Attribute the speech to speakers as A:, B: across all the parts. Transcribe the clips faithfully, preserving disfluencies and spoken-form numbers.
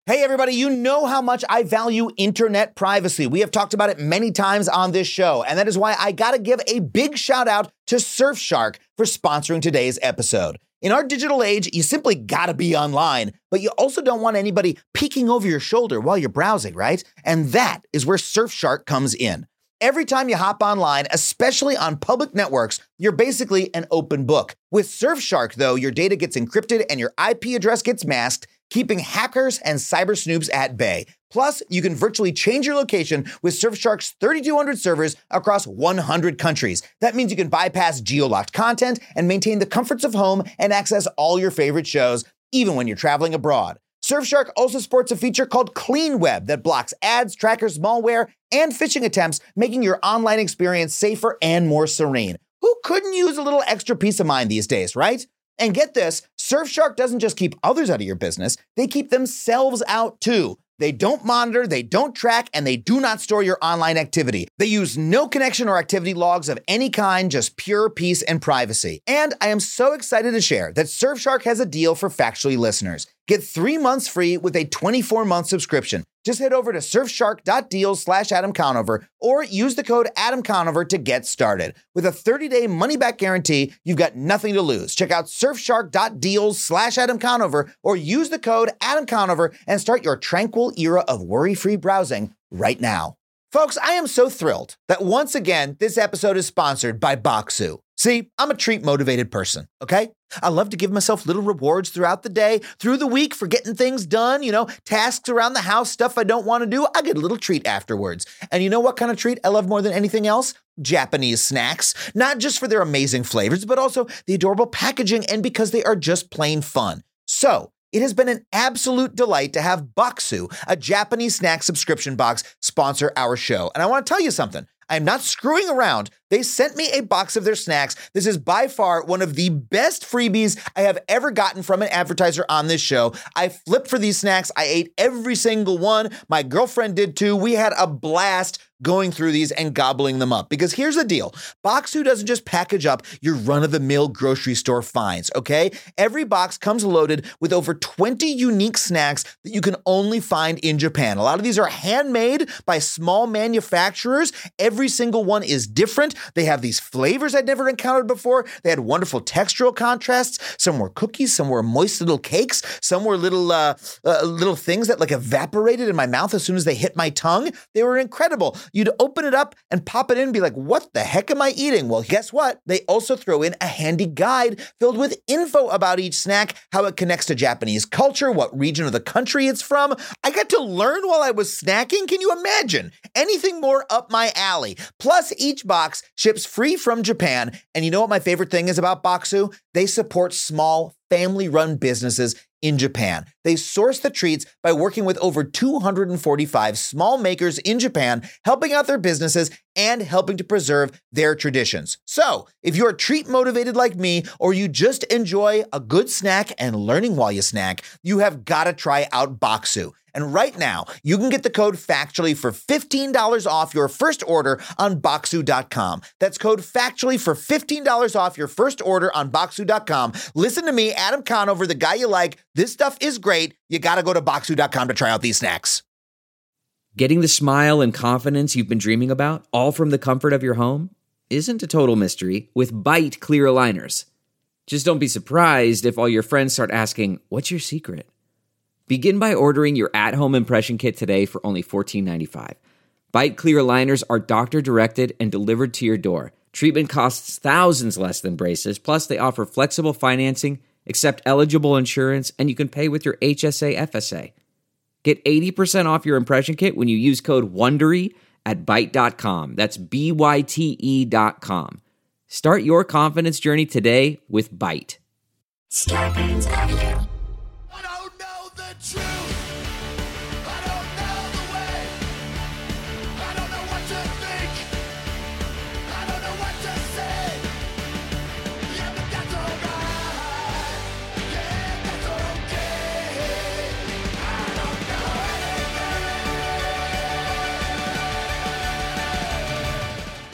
A: Hey everybody, you know how much I value internet privacy. We have talked about it many times on this show, and that is why I gotta give a big shout out to Surfshark for sponsoring today's episode. In our digital age, you simply gotta be online, but you also don't want anybody peeking over your shoulder while you're browsing, right? And that is where Surfshark comes in. Every time you hop online, especially on public networks, you're basically an open book. With Surfshark, though, your data gets encrypted and your I P address gets masked, keeping hackers and cyber snoops at bay. Plus, you can virtually change your location with Surfshark's thirty-two hundred servers across one hundred countries. That means you can bypass geo-locked content and maintain the comforts of home and access all your favorite shows, even when you're traveling abroad. Surfshark also supports a feature called Clean Web that blocks ads, trackers, malware, and phishing attempts, making your online experience safer and more serene. Who couldn't use a little extra peace of mind these days, right? And get this, Surfshark doesn't just keep others out of your business, they keep themselves out too. They don't monitor, they don't track, and they do not store your online activity. They use no connection or activity logs of any kind, just pure peace and privacy. And I am so excited to share that Surfshark has a deal for Factually listeners. Get three months free with a twenty-four month subscription. Just head over to surfshark.deal slash Adam Conover or use the code Adam Conover to get started. With a thirty day money-back guarantee, you've got nothing to lose. Check out surfshark.deal slash Adam Conover or use the code Adam Conover and start your tranquil era of worry-free browsing right now. Folks, I am so thrilled that once again, this episode is sponsored by Bokksu. See, I'm a treat-motivated person, okay? I love to give myself little rewards throughout the day, through the week for getting things done, you know, tasks around the house, stuff I don't want to do. I get a little treat afterwards. And you know what kind of treat I love more than anything else? Japanese snacks. Not just for their amazing flavors, but also the adorable packaging and because they are just plain fun. So, it has been an absolute delight to have Bokksu, a Japanese snack subscription box, sponsor our show. And I want to tell you something. I'm not screwing around. They sent me a box of their snacks. This is by far one of the best freebies I have ever gotten from an advertiser on this show. I flipped for these snacks. I ate every single one. My girlfriend did too. We had a blast going through these and gobbling them up. Because here's the deal. Bokksu doesn't just package up your run-of-the-mill grocery store finds, okay? Every box comes loaded with over twenty unique snacks that you can only find in Japan. A lot of these are handmade by small manufacturers. Every single one is different. They have these flavors I'd never encountered before. They had wonderful textural contrasts. Some were cookies, some were moist little cakes, some were little uh, uh, little things that like evaporated in my mouth as soon as they hit my tongue. They were incredible. You'd open it up and pop it in and be like, what the heck am I eating? Well, guess what? They also throw in a handy guide filled with info about each snack, how it connects to Japanese culture, what region of the country it's from. I got to learn while I was snacking. Can you imagine? Anything more up my alley. Plus, each box ships free from Japan. And you know what my favorite thing is about Bokksu? They support small, family-run businesses in Japan. They source the treats by working with over two hundred forty-five small makers in Japan, helping out their businesses and helping to preserve their traditions. So, if you're treat motivated like me, or you just enjoy a good snack and learning while you snack, you have got to try out Bokksu. And right now, you can get the code FACTUALLY for fifteen dollars off your first order on Bokksu dot com. That's code FACTUALLY for fifteen dollars off your first order on Bokksu dot com. Listen to me, Adam Conover, the guy you like. This stuff is great. You got to go to Bokksu dot com to try out these snacks.
B: Getting the smile and confidence you've been dreaming about, all from the comfort of your home, isn't a total mystery with Byte clear aligners. Just don't be surprised if all your friends start asking, what's your secret? Begin by ordering your at-home impression kit today for only fourteen ninety-five. Byte clear aligners are doctor-directed and delivered to your door. Treatment costs thousands less than braces, plus they offer flexible financing, accept eligible insurance, and you can pay with your H S A F S A. Get eighty percent off your impression kit when you use code WONDERY at byte dot com. That's B Y T E dot com. Start your confidence journey today with Byte.
C: Scarpins Avenue.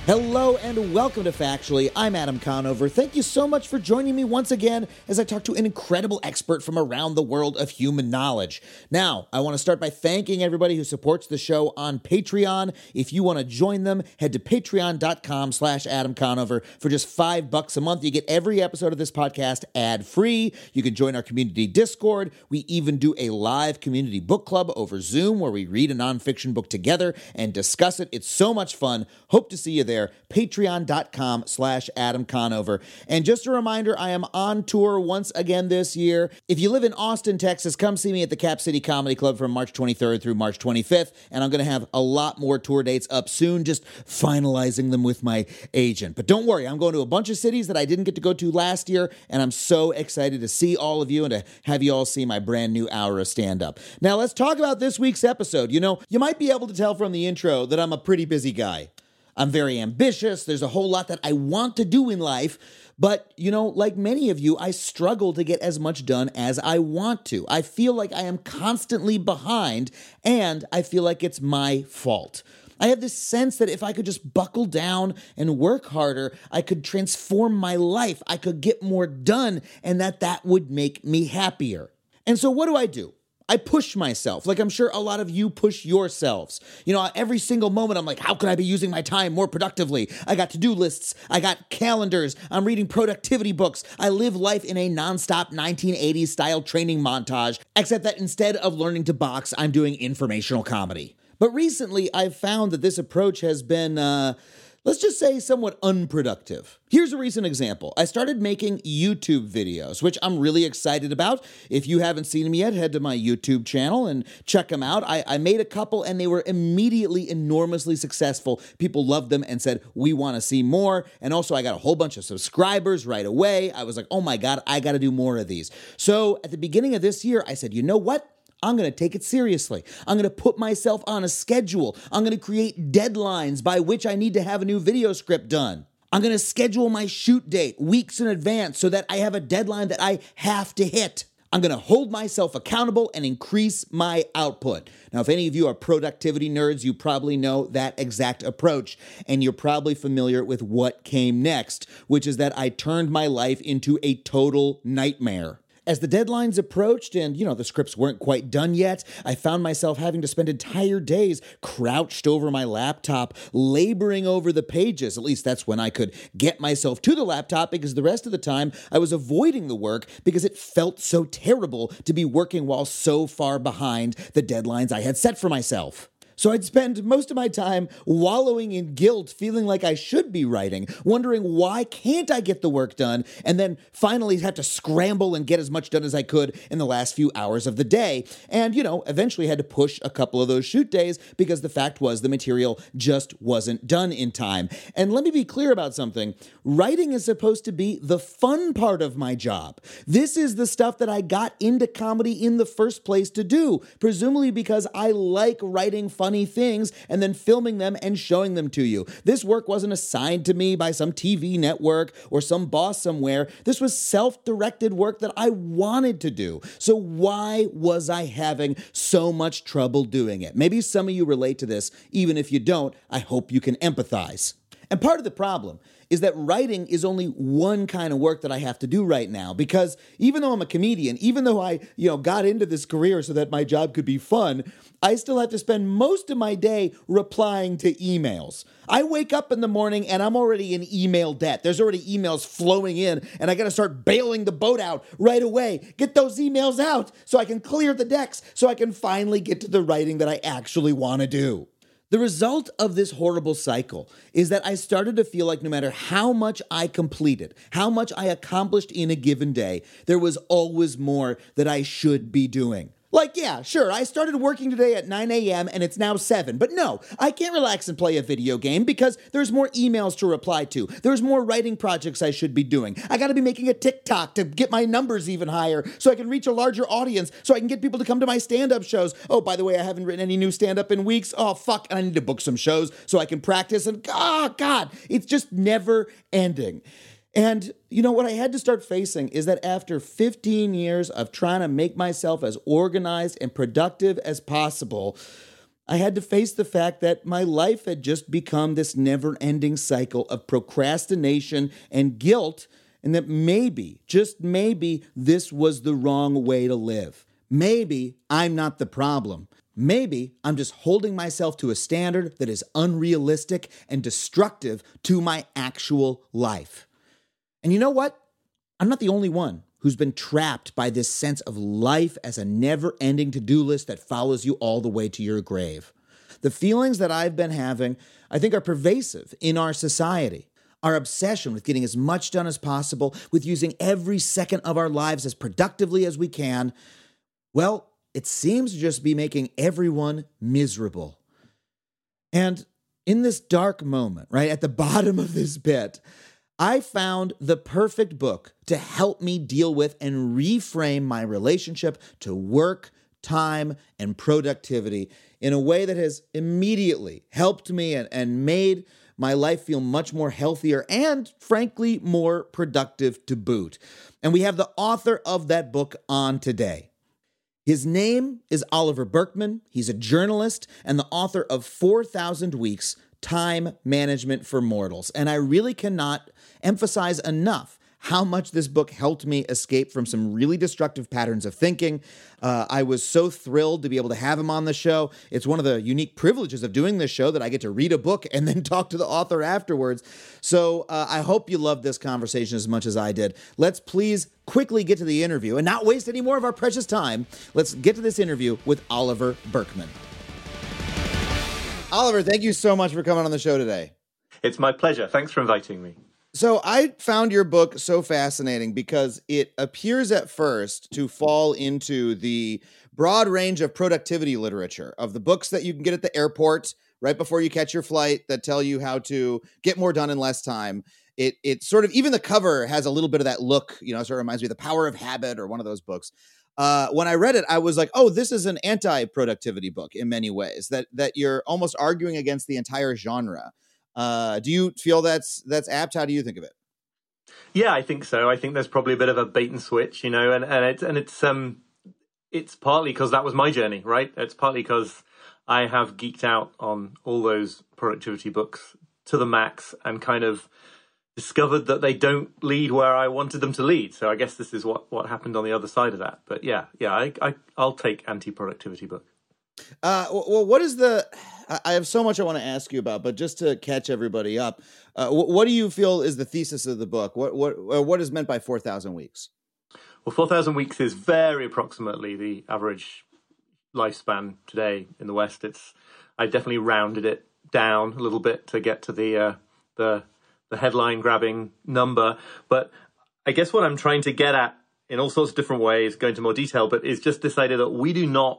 A: Hello and welcome to Factually. I'm Adam Conover. Thank you so much for joining me once again as I talk to an incredible expert from around the world of human knowledge. Now, I want to start by thanking everybody who supports the show on Patreon. If you want to join them, head to patreon.com slash Adam Conover. For just five bucks a month, you get every episode of this podcast ad-free. You can join our community Discord. We even do a live community book club over Zoom where we read a nonfiction book together and discuss it. It's so much fun. Hope to see you there. Patreon.com slash Adam Conover. And just a reminder, I am on tour once again this year. If you live in Austin, Texas, come see me at the Cap City Comedy Club from March twenty-third through March twenty-fifth. And I'm going to have a lot more tour dates up soon, just finalizing them with my agent. But don't worry, I'm going to a bunch of cities that I didn't get to go to last year, and I'm so excited to see all of you and to have you all see my brand new hour of stand-up. Now, let's talk about this week's episode. You know, you might be able to tell from the intro that I'm a pretty busy guy. I'm very ambitious. There's a whole lot that I want to do in life. But, you know, like many of you, I struggle to get as much done as I want to. I feel like I am constantly behind, and I feel like it's my fault. I have this sense that if I could just buckle down and work harder, I could transform my life. I could get more done, and that that would make me happier. And so what do I do? I push myself, like I'm sure a lot of you push yourselves. You know, every single moment I'm like, how can I be using my time more productively? I got to-do lists. I got calendars. I'm reading productivity books. I live life in a nonstop nineteen eighties style training montage, except that instead of learning to box, I'm doing informational comedy. But recently, I've found that this approach has been, uh, let's just say, somewhat unproductive. Here's a recent example. I started making YouTube videos, which I'm really excited about. If you haven't seen them yet, head to my YouTube channel and check them out. I, I made a couple, and they were immediately enormously successful. People loved them and said, we want to see more. And also, I got a whole bunch of subscribers right away. I was like, oh my God, I got to do more of these. So at the beginning of this year, I said, you know what? I'm going to take it seriously. I'm going to put myself on a schedule. I'm going to create deadlines by which I need to have a new video script done. I'm going to schedule my shoot date weeks in advance so that I have a deadline that I have to hit. I'm going to hold myself accountable and increase my output. Now, if any of you are productivity nerds, you probably know that exact approach, and you're probably familiar with what came next, which is that I turned my life into a total nightmare. As the deadlines approached and, you know, the scripts weren't quite done yet, I found myself having to spend entire days crouched over my laptop, laboring over the pages. At least that's when I could get myself to the laptop, because the rest of the time I was avoiding the work because it felt so terrible to be working while so far behind the deadlines I had set for myself. So I'd spend most of my time wallowing in guilt, feeling like I should be writing, wondering why can't I get the work done, and then finally have to scramble and get as much done as I could in the last few hours of the day. And, you know, eventually had to push a couple of those shoot days because the fact was the material just wasn't done in time. And let me be clear about something. Writing is supposed to be the fun part of my job. This is the stuff that I got into comedy in the first place to do, presumably because I like writing fun funny things and then filming them and showing them to you. This work wasn't assigned to me by some T V network or some boss somewhere. This was self-directed work that I wanted to do. So why was I having so much trouble doing it? Maybe some of you relate to this. Even if you don't, I hope you can empathize. And part of the problem is that writing is only one kind of work that I have to do right now, because even though I'm a comedian, even though I, you know, got into this career so that my job could be fun, I still have to spend most of my day replying to emails. I wake up in the morning and I'm already in email debt. There's already emails flowing in and I got to start bailing the boat out right away. Get those emails out so I can clear the decks, so I can finally get to the writing that I actually want to do. The result of this horrible cycle is that I started to feel like no matter how much I completed, how much I accomplished in a given day, there was always more that I should be doing. Like, yeah, sure, I started working today at nine a.m. and it's now seven, but no, I can't relax and play a video game because there's more emails to reply to. There's more writing projects I should be doing. I gotta be making a TikTok to get my numbers even higher so I can reach a larger audience, so I can get people to come to my stand-up shows. Oh, by the way, I haven't written any new stand-up in weeks. Oh, fuck, and I need to book some shows so I can practice, and oh, God, it's just never ending. And, you know, what I had to start facing is that after fifteen years of trying to make myself as organized and productive as possible, I had to face the fact that my life had just become this never-ending cycle of procrastination and guilt, and that maybe, just maybe, this was the wrong way to live. Maybe I'm not the problem. Maybe I'm just holding myself to a standard that is unrealistic and destructive to my actual life. And you know what? I'm not the only one who's been trapped by this sense of life as a never-ending to-do list that follows you all the way to your grave. The feelings that I've been having, I think, are pervasive in our society. Our obsession with getting as much done as possible, with using every second of our lives as productively as we can, well, it seems to just be making everyone miserable. And in this dark moment, right at the bottom of this pit, I found the perfect book to help me deal with and reframe my relationship to work, time, and productivity in a way that has immediately helped me and, and made my life feel much more healthier and, frankly, more productive to boot. And we have the author of that book on today. His name is Oliver Burkeman. He's a journalist and the author of four thousand Weeks, Time Management for Mortals. And I really cannot emphasize enough how much this book helped me escape from some really destructive patterns of thinking. Uh, I was so thrilled to be able to have him on the show. It's one of the unique privileges of doing this show that I get to read a book and then talk to the author afterwards. So uh, I hope you loved this conversation as much as I did. Let's please quickly get to the interview and not waste any more of our precious time. Let's get to this interview with Oliver Burkeman. Oliver, thank you so much for coming on the show today.
D: It's my pleasure. Thanks for inviting me.
A: So I found your book so fascinating because it appears at first to fall into the broad range of productivity literature, of the books that you can get at the airport right before you catch your flight that tell you how to get more done in less time. It it sort of, even the cover has a little bit of that look, you know, sort of reminds me of The Power of Habit or one of those books. Uh, when I read it, I was like, oh, this is an anti-productivity book in many ways, that that you're almost arguing against the entire genre. Uh, do you feel that's that's apt? How do you think of it?
D: Yeah, I think so. I think there's probably a bit of a bait and switch, you know, and, and it's and it's um it's partly because that was my journey, right? It's partly because I have geeked out on all those productivity books to the max and kind of discovered that they don't lead where I wanted them to lead. So I guess this is what, what happened on the other side of that. But yeah, yeah, I, I I'll take anti-productivity book.
A: Uh, well, what is the? I have so much I want to ask you about, but just to catch everybody up, uh, what do you feel is the thesis of the book? What what what is meant by four thousand weeks?
D: Well, four thousand weeks is very approximately the average lifespan today in the West. It's I definitely rounded it down a little bit to get to the uh, the the headline grabbing number. But I guess what I'm trying to get at in all sorts of different ways, go into more detail, but is just this idea that we do not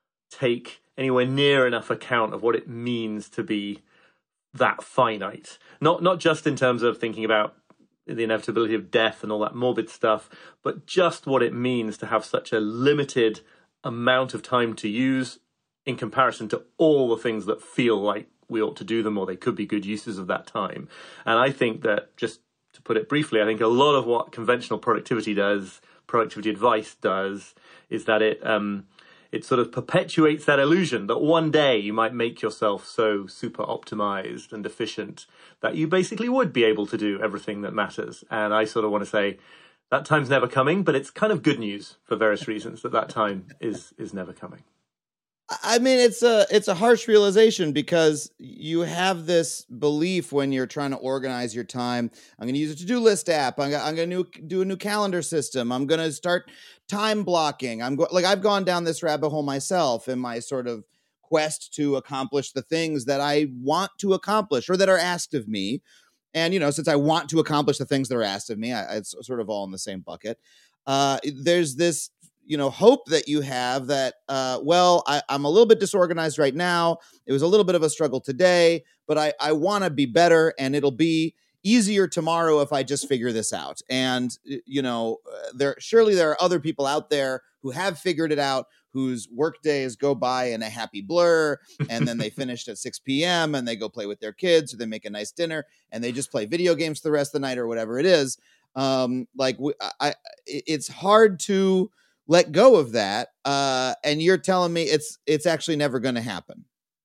D: take anywhere near enough account of what it means to be that finite. Not not just in terms of thinking about the inevitability of death and all that morbid stuff, but just what it means to have such a limited amount of time to use in comparison to all the things that feel like we ought to do them or they could be good uses of that time. And I think that, just to put it briefly, I think a lot of what conventional productivity does, productivity advice does, is that it um, it sort of perpetuates that illusion that one day you might make yourself so super optimized and efficient that you basically would be able to do everything that matters. And I sort of want to say that time's never coming, but it's kind of good news for various reasons that that time is is never coming.
A: I mean, it's a it's a harsh realization because you have this belief when you're trying to organize your time. I'm going to use a to-do list app. I'm, I'm going to do a new calendar system. I'm going to start time blocking. I'm go- like I've gone down this rabbit hole myself in my sort of quest to accomplish the things that I want to accomplish or that are asked of me. And, you know, since I want to accomplish the things that are asked of me, I, it's sort of all in the same bucket. Uh, there's this you know, hope that you have that, uh, well, I, I'm a little bit disorganized right now. It was a little bit of a struggle today, but I, I want to be better and it'll be easier tomorrow if I just figure this out. And, you know, there surely there are other people out there who have figured it out, whose work days go by in a happy blur, and then they finished at six p.m. and they go play with their kids or they make a nice dinner and they just play video games the rest of the night or whatever it is. Um, like I, I, it's hard to let go of that, uh, and you're telling me it's it's actually never going to happen.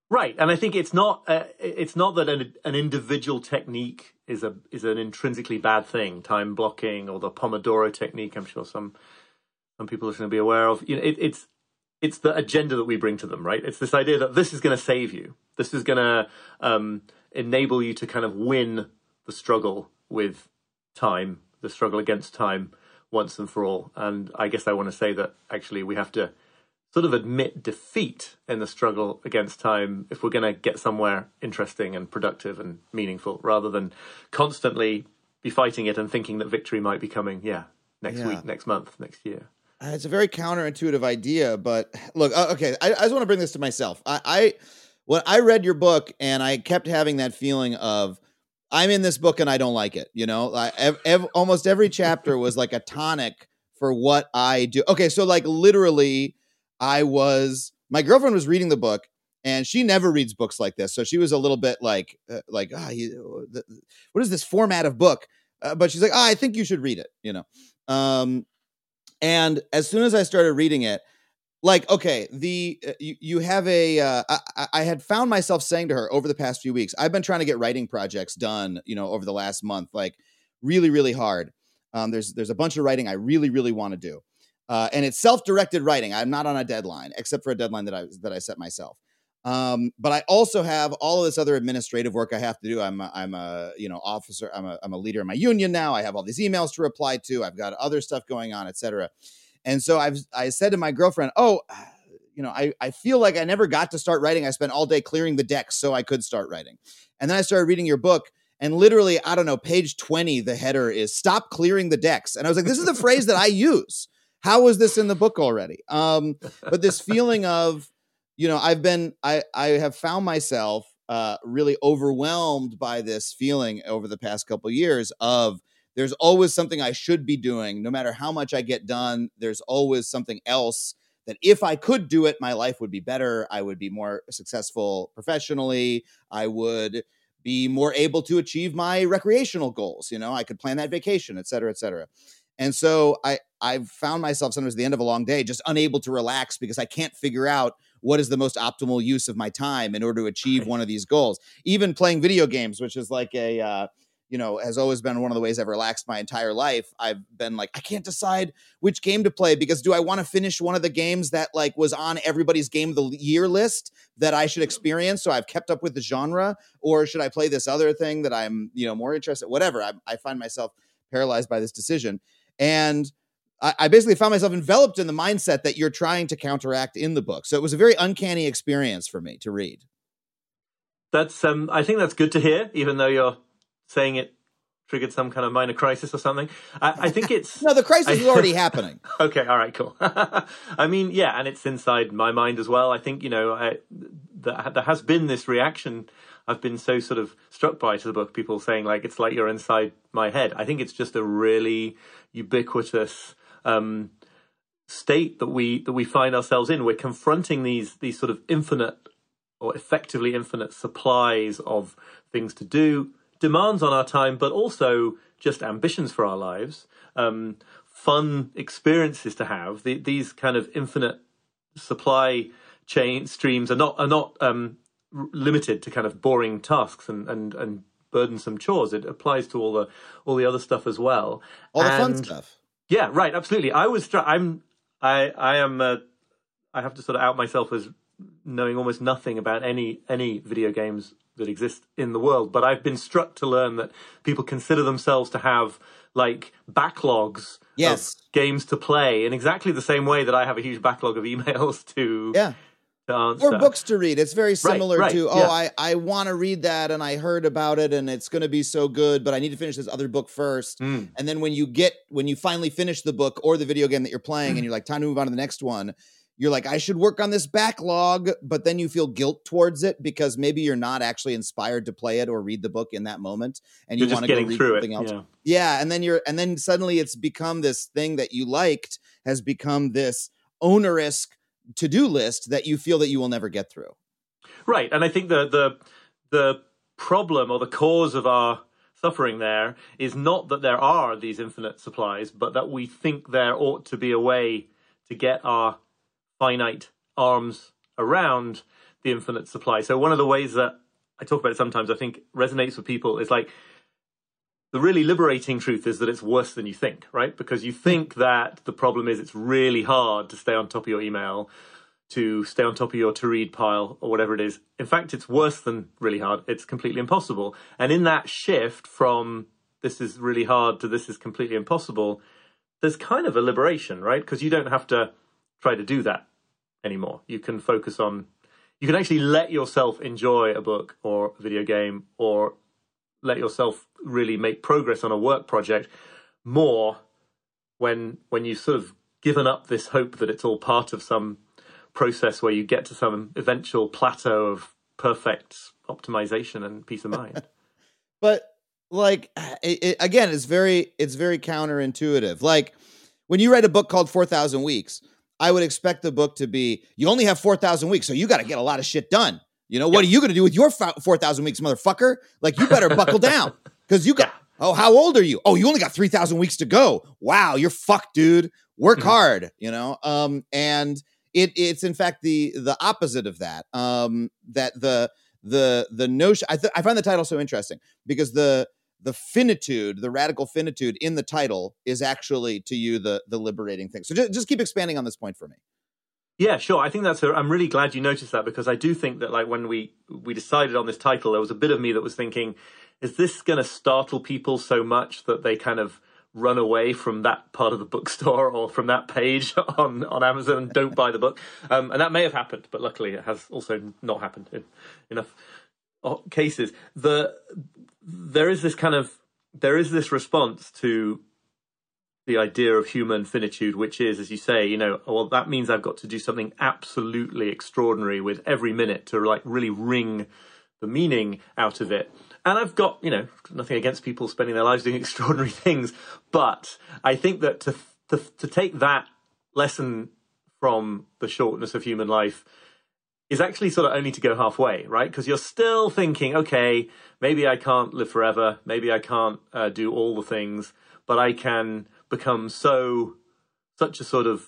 D: Right, and I think it's not uh, it's not that an, an individual technique is a is an intrinsically bad thing. Time blocking or the Pomodoro technique, I'm sure some some people are going to be aware of. You know, it, it's it's the agenda that we bring to them, right? It's this idea that this is going to save you. This is going to um, enable you to kind of win the struggle with time, the struggle against time once and for all. And I guess I want to say that actually we have to sort of admit defeat in the struggle against time if we're going to get somewhere interesting and productive and meaningful, rather than constantly be fighting it and thinking that victory might be coming, yeah, next
E: Yeah.
D: week, next month, next year.
E: Uh, It's a very counterintuitive idea, but look, uh, okay, I, I just want to bring this to myself. I, I when I read your book, and I kept having that feeling of I'm in this book and I don't like it. You know, I, ev- ev- almost every chapter was like a tonic for what I do. Okay, so like literally, I was my girlfriend was reading the book, and she never reads books like this, so she was a little bit like uh, like ah, you, the, what is this format of book? Uh, but she's like, ah, I think you should read it. You know. Um, And as soon as I started reading it, like, okay, the uh, you, you have a, uh, I, I had found myself saying to her over the past few weeks, I've been trying to get writing projects done, you know, over the last month, like really, really hard. Um, there's there's a bunch of writing I really, really want to do. Uh, and it's self-directed writing. I'm not on a deadline, except for a deadline that I that I set myself. Um, but I also have all of this other administrative work I have to do. I'm a, I'm a you know officer. I'm a I'm a leader in my union now. I have all these emails to reply to. I've got other stuff going on, et cetera. And so I've I said to my girlfriend, "Oh, you know, I I feel like I never got to start writing. I spent all day clearing the decks so I could start writing." And then I started reading your book, and literally, I don't know, page twenty, the header is "Stop clearing the decks," and I was like, "This is the phrase that I use. How was this in the book already?" Um, but this feeling of You know, I've been, I, I have found myself uh, really overwhelmed by this feeling over the past couple of years of there's always something I should be doing. No matter how much I get done, there's always something else that if I could do it, my life would be better. I would be more successful professionally. I would be more able to achieve my recreational goals. You know, I could plan that vacation, et cetera, et cetera. And so I, I've found myself sometimes at the end of a long day, just unable to relax because I can't figure out what is the most optimal use of my time in order to achieve one of these goals. Even playing video games, which is like a, uh, you know, has always been one of the ways I've relaxed my entire life. I've been like, I can't decide which game to play because do I want to finish one of the games that like was on everybody's game of the year list that I should experience? So I've kept up with the genre, or should I play this other thing that I'm, you know, more interested, whatever. I, I find myself paralyzed by this decision. And I, I basically found myself enveloped in the mindset that you're trying to counteract in the book. So it was a very uncanny experience for me to read.
D: That's, um, I think that's good to hear, even though you're saying it triggered some kind of minor crisis or something. I, I think it's...
E: No, the crisis
D: I,
E: is already happening.
D: Okay, all right, cool. I mean, yeah, and it's inside my mind as well. I think, you know, I, the, there has been this reaction I've been so sort of struck by to the book, people saying, like, it's like you're inside my head. I think it's just a really ubiquitous um, state that we that we find ourselves in. We're confronting these these sort of infinite or effectively infinite supplies of things to do, demands on our time, but also just ambitions for our lives, um, fun experiences to have. The, these kind of infinite supply chain streams are not are not um, r- limited to kind of boring tasks and, and, and burdensome chores. It applies to all the all the other stuff as well.
E: All the
D: and,
E: fun stuff.
D: Yeah, right. Absolutely. I was. I'm. I. I am. Uh, I have to sort of out myself as knowing almost nothing about any any video games that exist in the world. But I've been struck to learn that people consider themselves to have like backlogs
E: yes.
D: of games to play in exactly the same way that I have a huge backlog of emails to.
E: Yeah.
D: Answer.
E: Or books to read. It's very similar
D: right, right,
E: to, oh,
D: yeah.
E: I, I want to read that and I heard about it and it's going to be so good, but I need to finish this other book first.
D: Mm.
E: And then when you get, when you finally finish the book or the video game that you're playing mm. and you're like, time to move on to the next one, you're like, I should work on this backlog, but then you feel guilt towards it because maybe you're not actually inspired to play it or read the book in that moment. And you want to go read something
D: it,
E: else.
D: Yeah.
E: yeah. And then you're, and then suddenly it's become this thing that you liked has become this onerous to-do list that you feel that you will never get through.
D: Right. And I think the the the problem or the cause of our suffering there is not that there are these infinite supplies, but that we think there ought to be a way to get our finite arms around the infinite supply. So one of the ways that I talk about it sometimes, I think resonates with people is like, the really liberating truth is that it's worse than you think, right? Because you think that the problem is it's really hard to stay on top of your email, to stay on top of your to-read pile or whatever it is. In fact, it's worse than really hard. It's completely impossible. And in that shift from this is really hard to this is completely impossible, there's kind of a liberation, right? Because you don't have to try to do that anymore. You can focus on, you can actually let yourself enjoy a book or a video game, or let yourself really make progress on a work project more when when you've sort of given up this hope that it's all part of some process where you get to some eventual plateau of perfect optimization and peace of mind.
E: But like, it, it, again, it's very, it's very counterintuitive. Like when you write a book called four thousand Weeks, I would expect the book to be, you only have four thousand weeks, so you got to get a lot of shit done. You know, what yep. are you going to do with your four thousand weeks, motherfucker? Like, you better buckle down because you got, yeah. oh, how old are you? Oh, you only got three thousand weeks to go. Wow, you're fucked, dude. Work mm-hmm. hard, you know? Um, and it it's, in fact, the the opposite of that. Um, that the the the notion, I, th- I find the title so interesting because the the finitude, the radical finitude in the title is actually, to you, the the liberating thing. So just, just keep expanding on this point for me.
D: Yeah, sure. I think that's. A, I'm really glad you noticed that, because I do think that, like, when we we decided on this title, there was a bit of me that was thinking, is this going to startle people so much that they kind of run away from that part of the bookstore or from that page on, on Amazon and don't buy the book? Um, and that may have happened, but luckily it has also not happened in enough cases. The there is this kind of there is this response to the idea of human finitude, which is, as you say, you know, well, that means I've got to do something absolutely extraordinary with every minute to, like, really wring the meaning out of it. And I've got, you know, nothing against people spending their lives doing extraordinary things, but I think that to to, to take that lesson from the shortness of human life is actually sort of only to go halfway, right? Because you're still thinking, okay, maybe I can't live forever, maybe I can't uh, do all the things, but I can become so such a sort of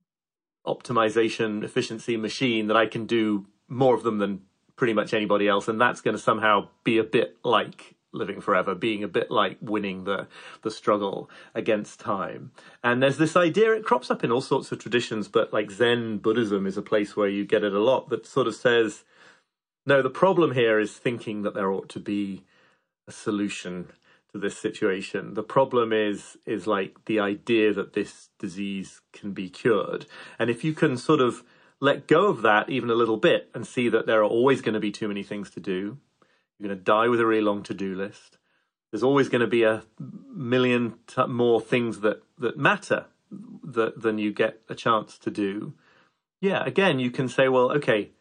D: optimization efficiency machine that I can do more of them than pretty much anybody else, and that's going to somehow be a bit like living forever, being a bit like winning the the struggle against time. And there's this idea, it crops up in all sorts of traditions, but like Zen Buddhism is a place where you get it a lot, that sort of says, no, the problem here is thinking that there ought to be a solution to this situation. The problem is is like the idea that this disease can be cured. And if you can sort of let go of that even a little bit and see that there are always going to be too many things to do, you're going to die with a really long to-do list, there's always going to be a million t- more things that, that matter that, than you get a chance to do. Yeah, again, you can say, well, okay,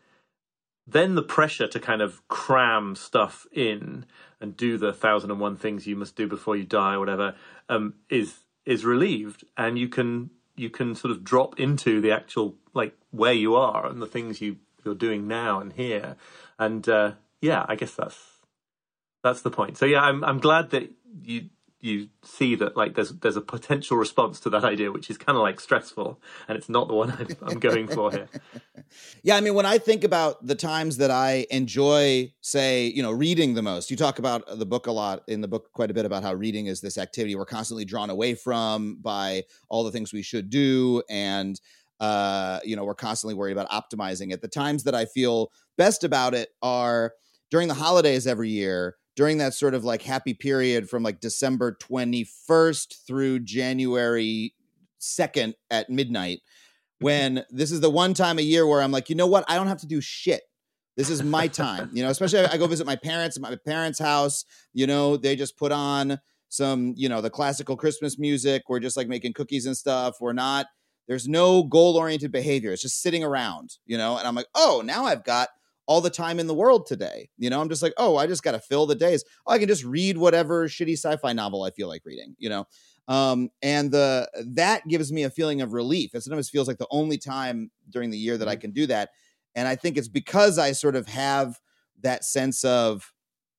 D: then the pressure to kind of cram stuff in and do the thousand and one things you must do before you die or whatever um, is is relieved, and you can you can sort of drop into the actual, like, where you are and the things you, you're doing now and here. And uh, yeah, I guess that's that's the point. So yeah, I'm I'm glad that you you see that, like, there's there's a potential response to that idea, which is kind of like stressful, and it's not the one I'm, I'm going for here.
E: Yeah, I mean, when I think about the times that I enjoy, say, you know, reading the most, you talk about the book a lot, in the book quite a bit, about how reading is this activity we're constantly drawn away from by all the things we should do, and uh, you know, we're constantly worried about optimizing it. The times that I feel best about it are during the holidays every year, during that sort of like happy period from like December twenty-first through January second at midnight, when this is the one time a year where I'm like, you know what? I don't have to do shit. This is my time, you know, especially I go visit my parents at my parents' house, you know, they just put on some, you know, the classical Christmas music. We're just like making cookies and stuff. We're not, there's no goal-oriented behavior. It's just sitting around, you know, and I'm like, oh, now I've got all the time in the world today. You know, I'm just like, oh, I just got to fill the days. Oh, I can just read whatever shitty sci-fi novel I feel like reading, you know? Um, and the, that gives me a feeling of relief. It sometimes feels like the only time during the year that I can do that. And I think it's because I sort of have that sense of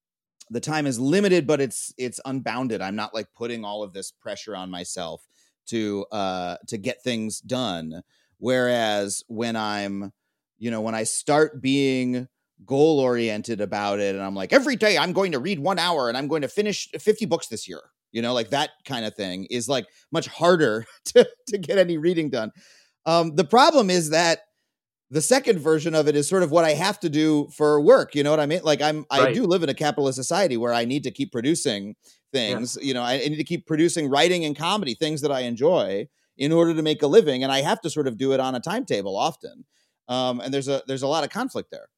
E: the time is limited, but it's, it's unbounded. I'm not like putting all of this pressure on myself to, uh, to get things done. Whereas when I'm, you know, when I start being goal oriented about it and I'm like, every day I'm going to read one hour and I'm going to finish fifty books this year, you know, like that kind of thing is like much harder to, to get any reading done. Um, the problem is that the second version of it is sort of what I have to do for work. You know what I mean? Like I'm, I
D: Right.
E: do live in a capitalist society where I need to keep producing things, you know, I, I need to keep producing writing and comedy, things that I enjoy in order to make a living. And I have to sort of do it on a timetable often. Um, and there's a, there's a lot of conflict there.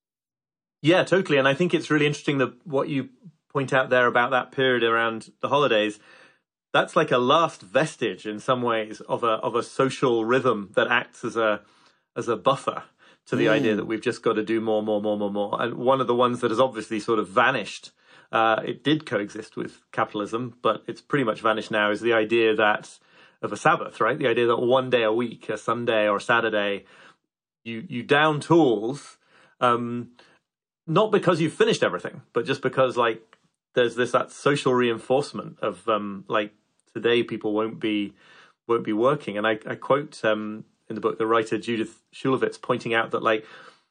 D: Yeah, totally. And I think it's really interesting that what you point out there about that period around the holidays, that's like a last vestige in some ways of a of a social rhythm that acts as a as a buffer to the mm. idea that we've just got to do more, more, more, more, more. And one of the ones that has obviously sort of vanished, uh, it did coexist with capitalism, but it's pretty much vanished now, is the idea that of a Sabbath, right? The idea that one day a week, a Sunday or a Saturday, you you down tools, um, not because you've finished everything, but just because like there's this that social reinforcement of um, like today people won't be won't be working. And I, I quote um, in the book the writer Judith Shulevitz pointing out that like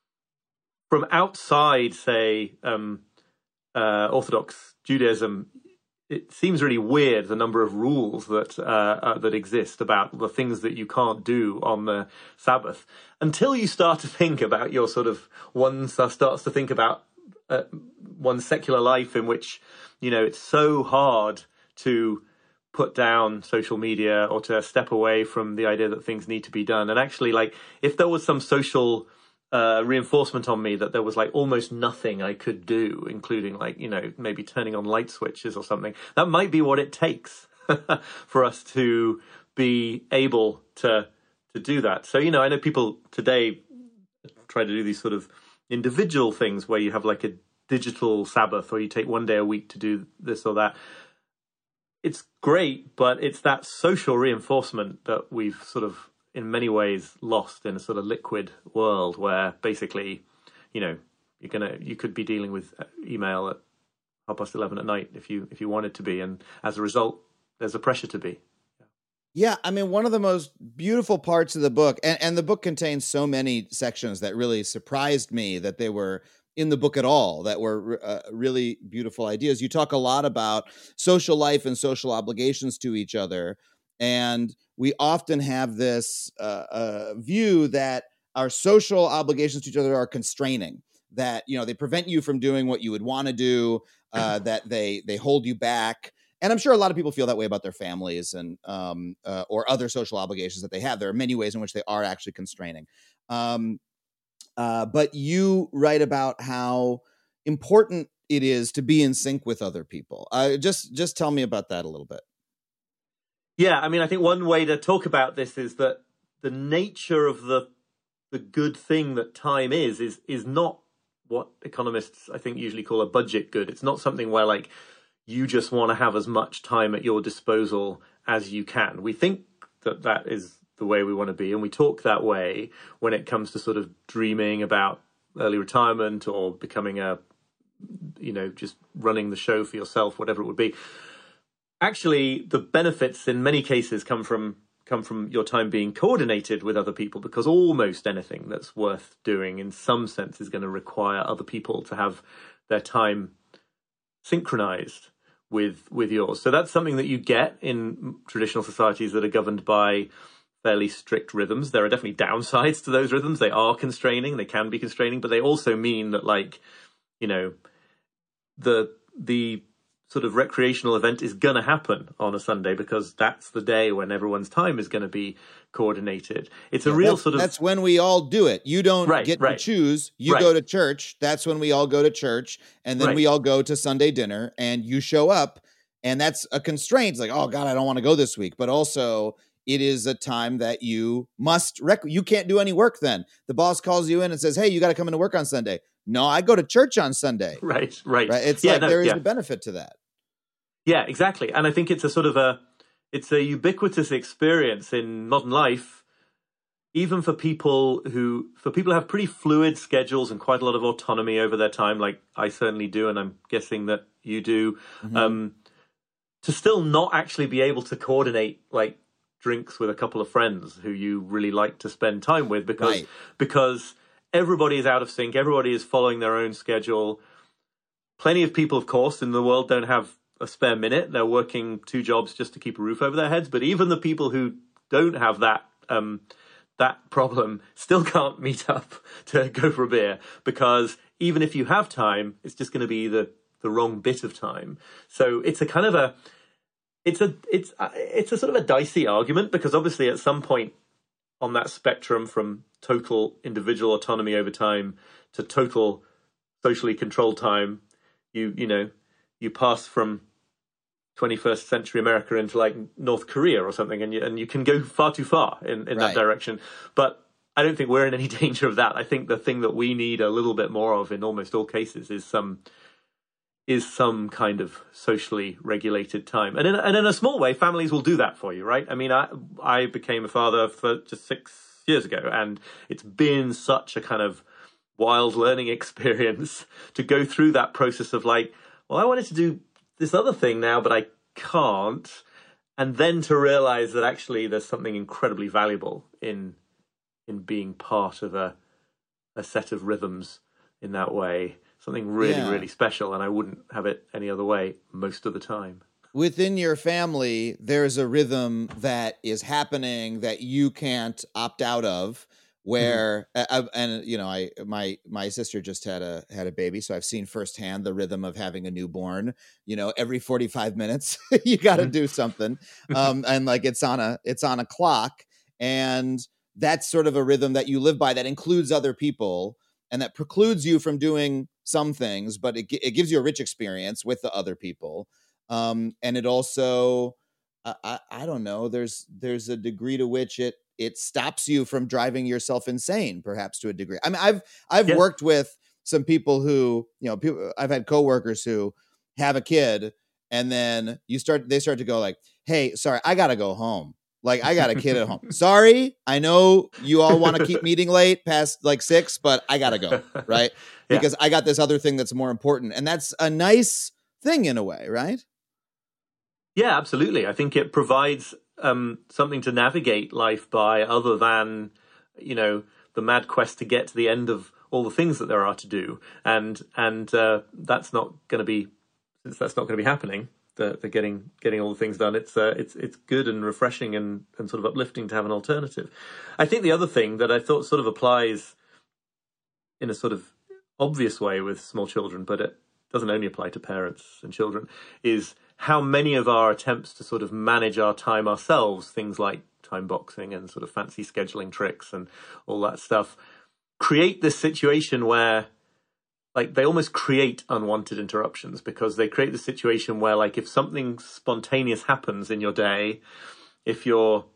D: from outside, say um, uh, Orthodox Judaism, it seems really weird the number of rules that uh, uh, that exist about the things that you can't do on the Sabbath, until you start to think about your sort of one starts to think about uh, one's secular life in which, you know, it's so hard to put down social media or to step away from the idea that things need to be done. And actually, like, if there was some social Uh, reinforcement on me that there was like almost nothing I could do, including like, you know, maybe turning on light switches or something. That might be what it takes for us to be able to to do that. So, you know, I know people today try to do these sort of individual things where you have like a digital Sabbath or you take one day a week to do this or that. It's great, but it's that social reinforcement that we've sort of in many ways lost in a sort of liquid world where basically, you know, you're gonna you could be dealing with email at half past eleven at night if you if you wanted to be, and as a result, there's a pressure to be.
E: Yeah, I mean, one of the most beautiful parts of the book, and, and the book contains so many sections that really surprised me that they were in the book at all, that were uh, really beautiful ideas. You talk a lot about social life and social obligations to each other. And we often have this uh, uh, view that our social obligations to each other are constraining, that, you know, they prevent you from doing what you would want to do, uh, that they they hold you back. And I'm sure a lot of people feel that way about their families and um, uh, or other social obligations that they have. There are many ways in which they are actually constraining. Um, uh, but you write about how important it is to be in sync with other people. Uh, just just tell me about that a little bit.
D: Yeah, I mean, I think one way to talk about this is that the nature of the the good thing that time is is is not what economists, I think, usually call a budget good. It's not something where like you just want to have as much time at your disposal as you can. We think that that is the way we want to be, and we talk that way when it comes to sort of dreaming about early retirement or becoming a, you know, just running the show for yourself, whatever it would be. Actually, the benefits in many cases come from come from your time being coordinated with other people, because almost anything that's worth doing in some sense is going to require other people to have their time synchronized with with yours. So that's something that you get in traditional societies that are governed by fairly strict rhythms. There are definitely downsides to those rhythms. They are constraining, they can be constraining, but they also mean that, like, you know, the the sort of recreational event is going to happen on a Sunday because that's the day when everyone's time is going to be coordinated. It's a
E: yeah,
D: real sort of...
E: That's when we all do it. You don't
D: right,
E: get
D: right.
E: to choose. You
D: right.
E: go to church. That's when we all go to church. And then
D: right.
E: we all go to Sunday dinner and you show up. And that's a constraint. It's like, oh, God, I don't want to go this week. But also, it is a time that you must... Rec- you can't do any work then. The boss calls you in and says, hey, you got to come into work on Sunday. No, I go to church on Sunday.
D: Right, right.
E: right? It's
D: yeah,
E: like
D: no,
E: there is
D: yeah.
E: a benefit to that.
D: Yeah, exactly. And I think it's a sort of a, it's a ubiquitous experience in modern life, even for people who, for people who have pretty fluid schedules and quite a lot of autonomy over their time, like I certainly do, and I'm guessing that you do, mm-hmm. um, to still not actually be able to coordinate like drinks with a couple of friends who you really like to spend time with, because,
E: right.
D: because everybody is out of sync. Everybody is following their own schedule. Plenty of people, of course, in the world don't have a spare minute. They're working two jobs just to keep a roof over their heads. But even the people who don't have that um, that problem still can't meet up to go for a beer, because even if you have time, it's just going to be the the wrong bit of time. So it's a kind of a it's a it's a, it's a sort of a dicey argument, because obviously at some point on that spectrum from total individual autonomy over time to total socially controlled time, you you know you pass from twenty-first century America into like North Korea or something, and you and you can go far too far in, in
E: Right.
D: that direction. But I don't think we're in any danger of that. I think the thing that we need a little bit more of in almost all cases is some is some kind of socially regulated time. And in, and in a small way, families will do that for you, right? I mean, I I became a father for just six years ago, and it's been such a kind of wild learning experience to go through that process of like, well, I wanted to do this other thing now, but I can't. And then to realize that actually there's something incredibly valuable in in being part of a a set of rhythms in that way. Something really,
E: Yeah.
D: really special, and I wouldn't have it any other way most of the time.
E: Within your family, there's a rhythm that is happening that you can't opt out of. Where uh, uh, and you know, I my my sister just had a had a baby, so I've seen firsthand the rhythm of having a newborn. You know, every forty-five minutes, you got to do something, um, and like it's on a it's on a clock, and that's sort of a rhythm that you live by that includes other people and that precludes you from doing some things, but it, gi- it gives you a rich experience with the other people. Um, and it also, I, I, I don't know, there's, there's a degree to which it, it stops you from driving yourself insane, perhaps to a degree. I mean, I've, I've
D: Yeah.
E: worked with some people who, you know, people, I've had coworkers who have a kid, and then you start, they start to go like, hey, sorry, I got to go home. Like, I got a kid at home. Sorry, I know you all want to keep meeting late past like six, but I got to go, right?
D: Yeah.
E: Because I got this other thing that's more important. And that's a nice thing in a way, right?
D: Yeah, absolutely. I think it provides um, something to navigate life by, other than, you know, the mad quest to get to the end of all the things that there are to do. And and uh, that's not going to be, since that's not going to be happening, the, the getting getting all the things done. It's uh, it's it's good and refreshing and, and sort of uplifting to have an alternative. I think the other thing that I thought sort of applies in a sort of obvious way with small children, but it doesn't only apply to parents and children, is how many of our attempts to sort of manage our time ourselves, things like time boxing and sort of fancy scheduling tricks and all that stuff, create this situation where, like, they almost create unwanted interruptions, because they create the situation where, like, if something spontaneous happens in your day, if your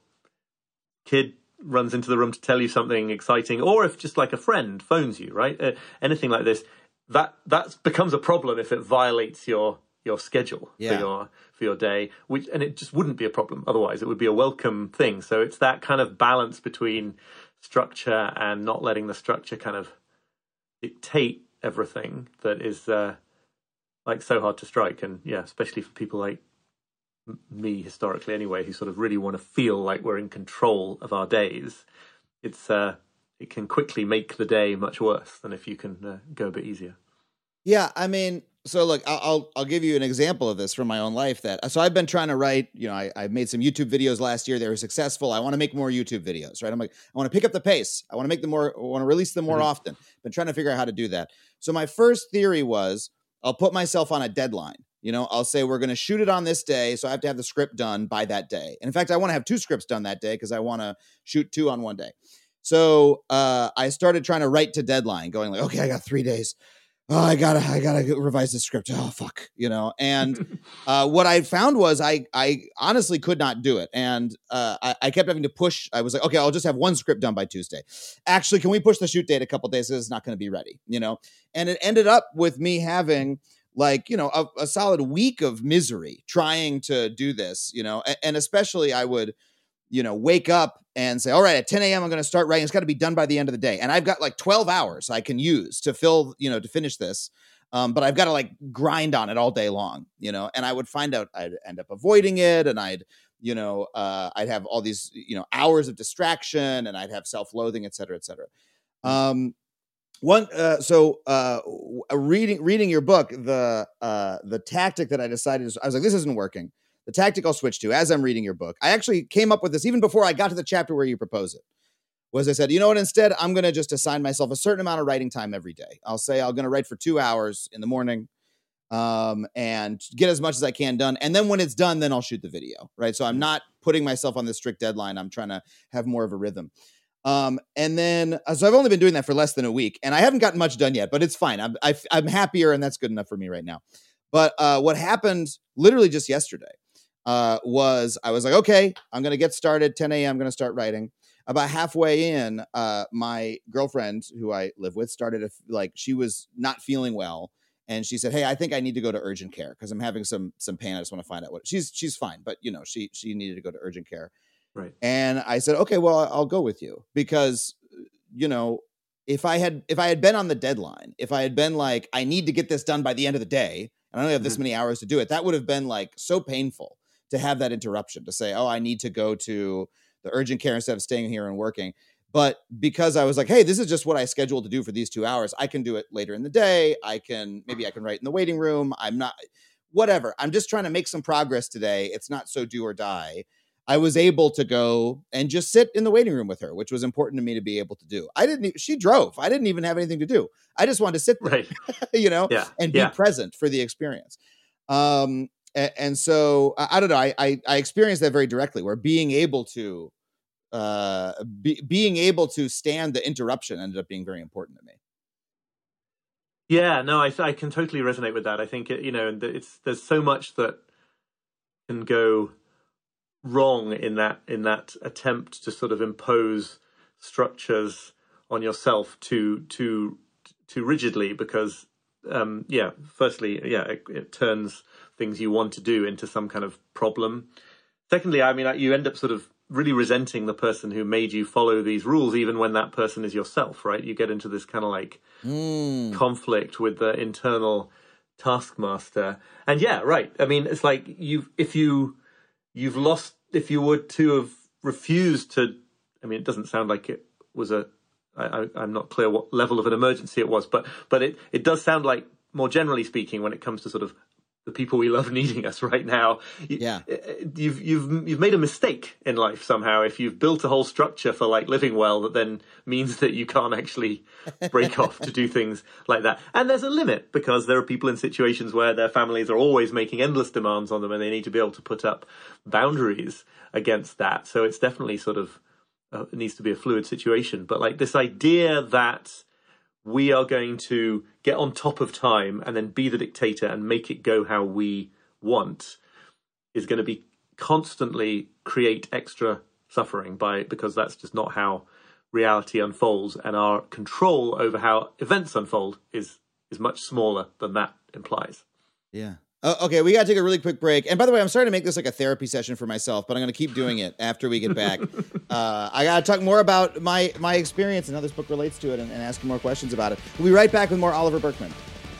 D: kid runs into the room to tell you something exciting, or if just like a friend phones you, right? Uh, anything like this, that that becomes a problem if it violates your your schedule
E: Yeah.
D: for your for your day, which and it just wouldn't be a problem otherwise. It would be a welcome thing. So it's that kind of balance between structure and not letting the structure kind of dictate everything that is uh, like so hard to strike. And yeah, especially for people like m- me historically anyway, who sort of really want to feel like we're in control of our days. It's uh, it can quickly make the day much worse than if you can uh, go a bit easier.
E: Yeah, I mean, so look, I'll, I'll I'll give you an example of this from my own life. That so I've been trying to write. You know, I I made some YouTube videos last year. They were successful. I want to make more YouTube videos, right? I'm like, I want to pick up the pace. I want to make them more. I want to release them more
D: Mhm.
E: often. Been trying to figure out how to do that. So my first theory was I'll put myself on a deadline. You know, I'll say we're going to shoot it on this day, so I have to have the script done by that day. And in fact, I want to have two scripts done that day because I want to shoot two on one day. So uh, I started trying to write to deadline, going like, okay, I got three days. Oh, I gotta, I gotta revise the script. Oh, fuck, you know. And uh, what I found was I, I honestly could not do it, and uh, I, I kept having to push. I was like, okay, I'll just have one script done by Tuesday. Actually, can we push the shoot date a couple days? Because it's not going to be ready, you know. And it ended up with me having like, you know, a, a solid week of misery trying to do this, you know. And, and especially, I would, you know, wake up and say, all right, at ten a.m., I'm going to start writing. It's got to be done by the end of the day. And I've got like twelve hours I can use to fill, you know, to finish this. Um, but I've got to like grind on it all day long, you know, and I would find out I'd end up avoiding it. And I'd, you know, uh, I'd have all these, you know, hours of distraction, and I'd have self-loathing, et cetera, et cetera. Um, One, uh, so uh, w- reading reading your book, the uh, the tactic that I decided is, I was like, this isn't working. The tactic I'll switch to as I'm reading your book. I actually came up with this even before I got to the chapter where you propose it. Was I said, you know what? Instead, I'm going to just assign myself a certain amount of writing time every day. I'll say I'm going to write for two hours in the morning, um, and get as much as I can done. And then when it's done, then I'll shoot the video, right? So I'm not putting myself on this strict deadline. I'm trying to have more of a rhythm. Um, and then, uh, so I've only been doing that for less than a week, and I haven't gotten much done yet, but it's fine. I'm, I, I'm happier, and that's good enough for me right now. But uh, what happened literally just yesterday uh, was I was like, okay, I'm going to get started. ten a.m. I'm going to start writing. About halfway in, uh, my girlfriend, who I live with, started to, like, she was not feeling well. And she said, hey, I think I need to go to urgent care because I'm having some some pain. I just want to find out what she's she's fine. But, you know, she she needed to go to urgent care.
D: Right.
E: And I said, okay, well, I'll go with you because, you know, if I had if I had been on the deadline, if I had been like, I need to get this done by the end of the day, and I only have this
D: Mm-hmm.
E: many hours to do it, that would have been like so painful to have that interruption to say, oh, I need to go to the urgent care instead of staying here and working. But because I was like, hey, this is just what I scheduled to do for these two hours, I can do it later in the day. I can, maybe I can write in the waiting room. I'm not, whatever. I'm just trying to make some progress today. It's not so do or die. I was able to go and just sit in the waiting room with her, which was important to me to be able to do. I didn't, e- she drove. I didn't even have anything to do. I just wanted to sit there,
D: Right.
E: you know,
D: Yeah.
E: and be
D: Yeah.
E: present for the experience. Um, and, and so I, I don't know. I, I, I experienced that very directly where being able to, uh, be, being able to stand the interruption ended up being very important to me.
D: Yeah, no, I I can totally resonate with that. I think it, you know, and it's there's so much that can go wrong in that in that attempt to sort of impose structures on yourself too too too rigidly because um, yeah, firstly, yeah, it, it turns things you want to do into some kind of problem. Secondly, I mean, you end up sort of really resenting the person who made you follow these rules, even when that person is yourself, right? You get into this kind of like
E: Mm.
D: conflict with the internal taskmaster. And yeah, right. I mean, it's like you've, if you, you've lost, if you were to have refused to, I mean, it doesn't sound like it was a, I, I, I'm not clear what level of an emergency it was, but, but it, it does sound like, more generally speaking, when it comes to sort of the people we love needing us right now, you,
E: Yeah.
D: you've you've you've made a mistake in life somehow. If you've built a whole structure for like living well, that then means that you can't actually break off to do things like that. And there's a limit because there are people in situations where their families are always making endless demands on them, and they need to be able to put up boundaries against that. So it's definitely sort of uh, it needs to be a fluid situation. But like this idea that we are going to get on top of time and then be the dictator and make it go how we want is going to be constantly create extra suffering by because that's just not how reality unfolds, and our control over how events unfold is is much smaller than that implies.
E: Yeah. Uh, okay, we got to take a really quick break. And by the way, I'm starting to make this like a therapy session for myself, but I'm going to keep doing it after we get back. uh, I got to talk more about my my experience and how this book relates to it, and, and ask more questions about it. We'll be right back with more Oliver Burkeman.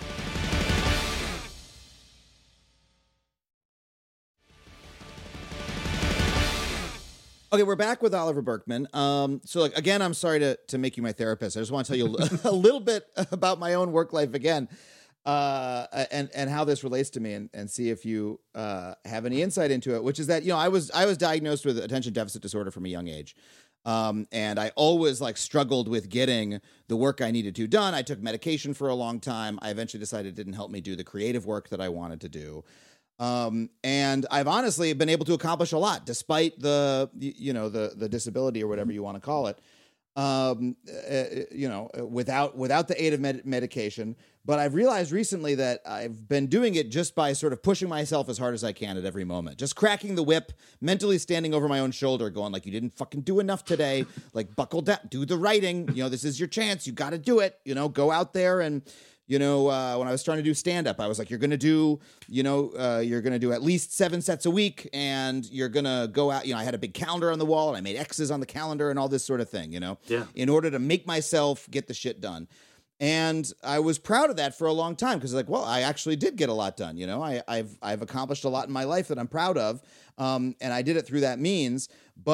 E: Okay, we're back with Oliver Burkeman. Um, so, like, again, I'm sorry to to make you my therapist. I just want to tell you a little bit about my own work life again. Uh, and and how this relates to me, and, and see if you uh, have any insight into it. Which is that, you know, I was I was diagnosed with attention deficit disorder from a young age, um, and I always like struggled with getting the work I needed to done. I took medication for a long time. I eventually decided it didn't help me do the creative work that I wanted to do, um, and I've honestly been able to accomplish a lot despite the you know the the disability or whatever you want to call it. Um, uh, you know, without without the aid of med- medication. But I've realized recently that I've been doing it just by sort of pushing myself as hard as I can at every moment, just cracking the whip, mentally standing over my own shoulder, going like, "You didn't fucking do enough today. Like, buckle down, do the writing. You know, this is your chance. You got to do it. You know, go out there and." You know, uh, when I was trying to do stand-up, I was like, you're going to do, you know, uh, you're going to do at least seven sets a week, and you're going to go out. You know, I had a big calendar on the wall, and I made X's on the calendar and all this sort of thing, you know,
D: Yeah.
E: in order to make myself get the shit done. And I was proud of that for a long time because, like, well, I actually did get a lot done. You know, I, I've I've accomplished a lot in my life that I'm proud of, um, and I did it through that means. But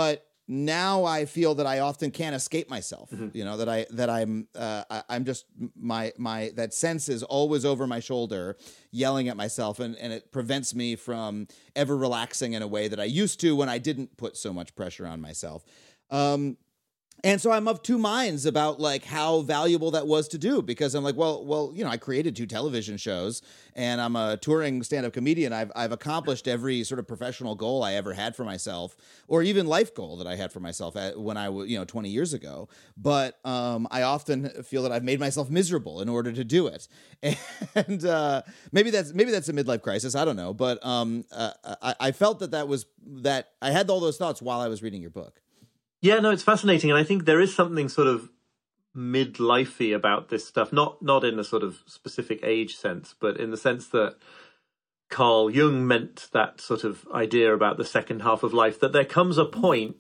E: now I feel that I often can't escape myself.
D: Mm-hmm.
E: You know, that I that I'm uh, I, I'm just my my that sense is always over my shoulder, yelling at myself, and and it prevents me from ever relaxing in a way that I used to when I didn't put so much pressure on myself. Um, And so I'm of two minds about like how valuable that was to do, because I'm like, well, well, you know, I created two television shows and I'm a touring stand-up comedian. I've I've accomplished every sort of professional goal I ever had for myself, or even life goal that I had for myself at, when I was, you know, twenty years ago. But um, I often feel that I've made myself miserable in order to do it, and uh, maybe that's maybe that's a midlife crisis. I don't know, but um, uh, I, I felt that that was that I had all those thoughts while I was reading your book.
D: Yeah, no, it's fascinating, and I think there is something sort of midlifey about this stuff. Not not in a sort of specific age sense, but in the sense that Carl Jung meant that sort of idea about the second half of life. That there comes a point,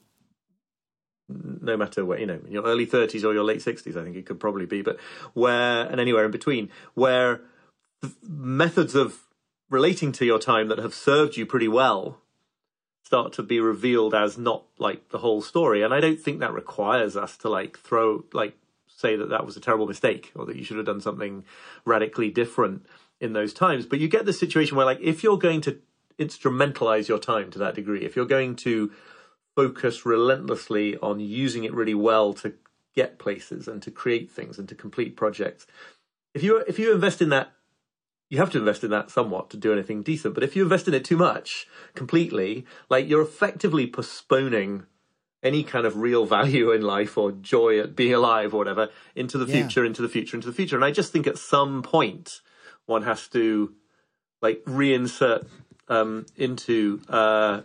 D: no matter what, you know, in your early thirties or your late sixties, I think it could probably be, but where, and anywhere in between, where methods of relating to your time that have served you pretty well start to be revealed as not like the whole story. And I don't think that requires us to like throw, like say that that was a terrible mistake or that you should have done something radically different in those times. But you get this situation where like, if you're going to instrumentalize your time to that degree, if you're going to focus relentlessly on using it really well to get places and to create things and to complete projects, if you if you invest in that, you have to invest in that somewhat to do anything decent. But if you invest in it too much, completely, like you're effectively postponing any kind of real value in life or joy at being alive or whatever into the future, yeah. into the future, into the future. And I just think at some point one has to like reinsert um, into uh,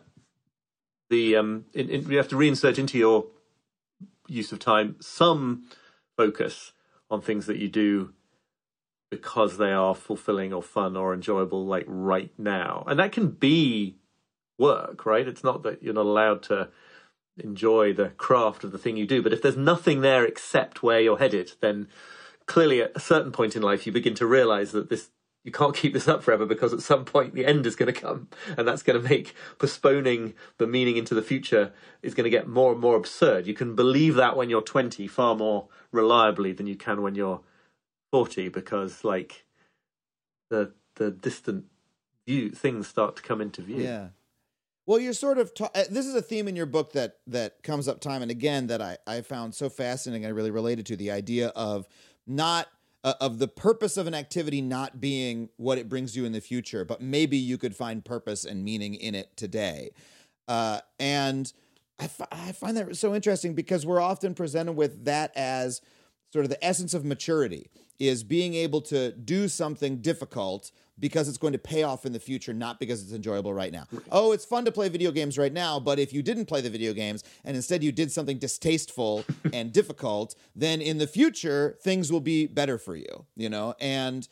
D: the, um, in, in, you have to reinsert into your use of time some focus on things that you do because they are fulfilling or fun or enjoyable, like right now. And that can be work, right? It's not that you're not allowed to enjoy the craft of the thing you do, but if there's nothing there except where you're headed, then clearly at a certain point in life, you begin to realize that this, you can't keep this up forever, because at some point the end is going to come, and that's going to make postponing the meaning into the future is going to get more and more absurd. You can believe that when you're twenty far more reliably than you can when you're forty, because like the the distant view things start to come into view.
E: Yeah. Well, you're sort of ta- this is a theme in your book that that comes up time and again that I I found so fascinating. I really related to the idea of not uh, of the purpose of an activity not being what it brings you in the future, but maybe you could find purpose and meaning in it today. Uh, and I, f- I find that so interesting, because we're often presented with that as sort of the essence of maturity, is being able to do something difficult because it's going to pay off in the future, not because it's enjoyable right now. Oh, it's fun to play video games right now, but if you didn't play the video games and instead you did something distasteful and difficult, then in the future, things will be better for you, you know? And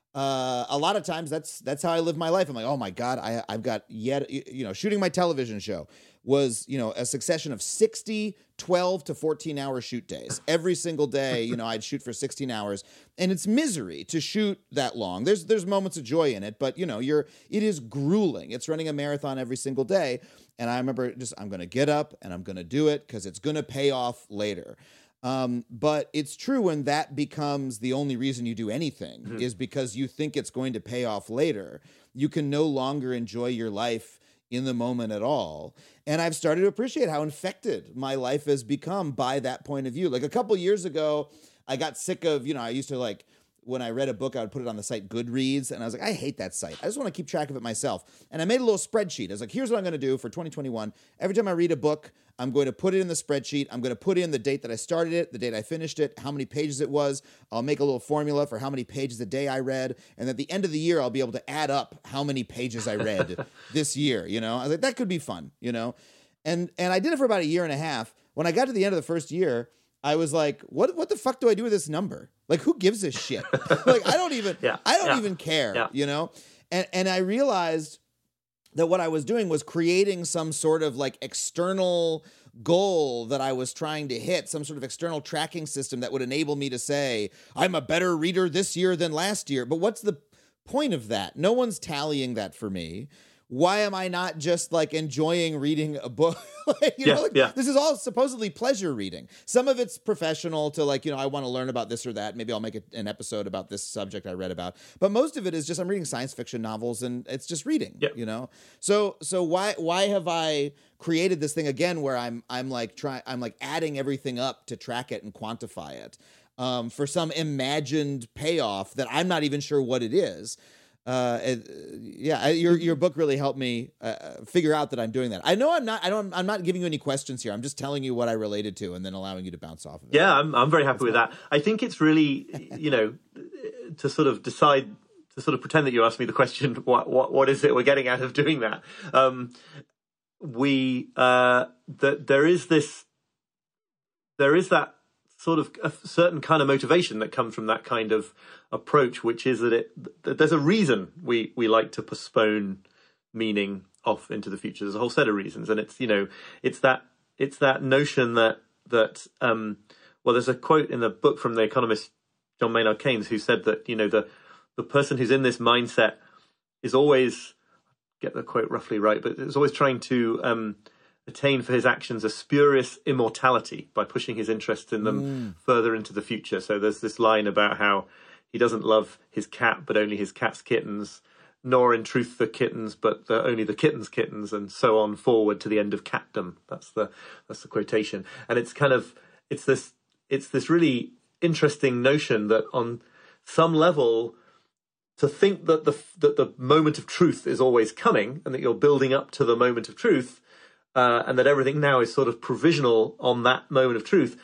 E: uh, a lot of times that's that's how I live my life. I'm like, oh my God, I, I've got yet, you know, shooting my television show was, you know, a succession of sixty, twelve to fourteen hour shoot days. Every single day, you know, I'd shoot for sixteen hours, and it's misery to shoot that long. There's there's moments of joy in it, but you know, you're it is grueling. It's running a marathon every single day. And I remember just, I'm going to get up and I'm going to do it because it's going to pay off later. Um, but it's true when that becomes the only reason you do anything mm-hmm. is because you think it's going to pay off later. You can no longer enjoy your life in the moment at all. And I've started to appreciate how infected my life has become by that point of view. Like a couple years ago, I got sick of, you know, I used to like, when I read a book, I would put it on the site Goodreads, and I was like, I hate that site. I just want to keep track of it myself. And I made a little spreadsheet. I was like, here's what I'm going to do for twenty twenty-one. Every time I read a book, I'm going to put it in the spreadsheet. I'm going to put in the date that I started it, the date I finished it, how many pages it was. I'll make a little formula for how many pages a day I read. And at the end of the year, I'll be able to add up how many pages I read this year, you know? I was like, that could be fun, you know? And and I did it for about a year and a half. When I got to the end of the first year, I was like, what what the fuck do I do with this number? Like, who gives a shit? Like, I don't even,
D: yeah,
E: I don't
D: yeah,
E: even care,
D: yeah.
E: you know? And and I realized that what I was doing was creating some sort of like external goal that I was trying to hit, some sort of external tracking system that would enable me to say, I'm a better reader this year than last year. But what's the point of that? No one's tallying that for me. why am I not just like enjoying reading a book? like, you
D: Yeah,
E: know, like,
D: yeah.
E: this is all supposedly pleasure reading. Some of it's professional to like, you know, I want to learn about this or that. Maybe I'll make a, an episode about this subject I read about. But most of it is just I'm reading science fiction novels and it's just reading,
D: Yeah.
E: you know? So so why why have I created this thing again where I'm I'm like trying I'm like adding everything up to track it and quantify it um, for some imagined payoff that I'm not even sure what it is. Uh, it, yeah, I, your your book really helped me uh, figure out that I'm doing that. I know I'm not. I don't. I'm not giving you any questions here. I'm just telling you what I related to, and then allowing you to bounce off of it.
D: Yeah, I'm I'm very happy with that. I think it's really, you know, to sort of decide to sort of pretend that you asked me the question. What what what is it we're getting out of doing that? Um, we uh, that there is this, there is that sort of a certain kind of motivation that comes from that kind of approach, which is that it that there's a reason we we like to postpone meaning off into the future. There's a whole set of reasons, and it's you know it's that it's that notion that that um, well, there's a quote in the book from the economist John Maynard Keynes who said that you know the the person who's in this mindset is always, get the quote roughly right, but is always trying to um, attain for his actions a spurious immortality by pushing his interests in them mm. further into the future. So there's this line about how he doesn't love his cat, but only his cat's kittens, nor in truth the kittens, but the, only the kitten's kittens, and so on forward to the end of catdom. That's the that's the quotation, and it's kind of it's this it's this really interesting notion that on some level, to think that the that the moment of truth is always coming, and that you're building up to the moment of truth. Uh, and that everything now is sort of provisional on that moment of truth,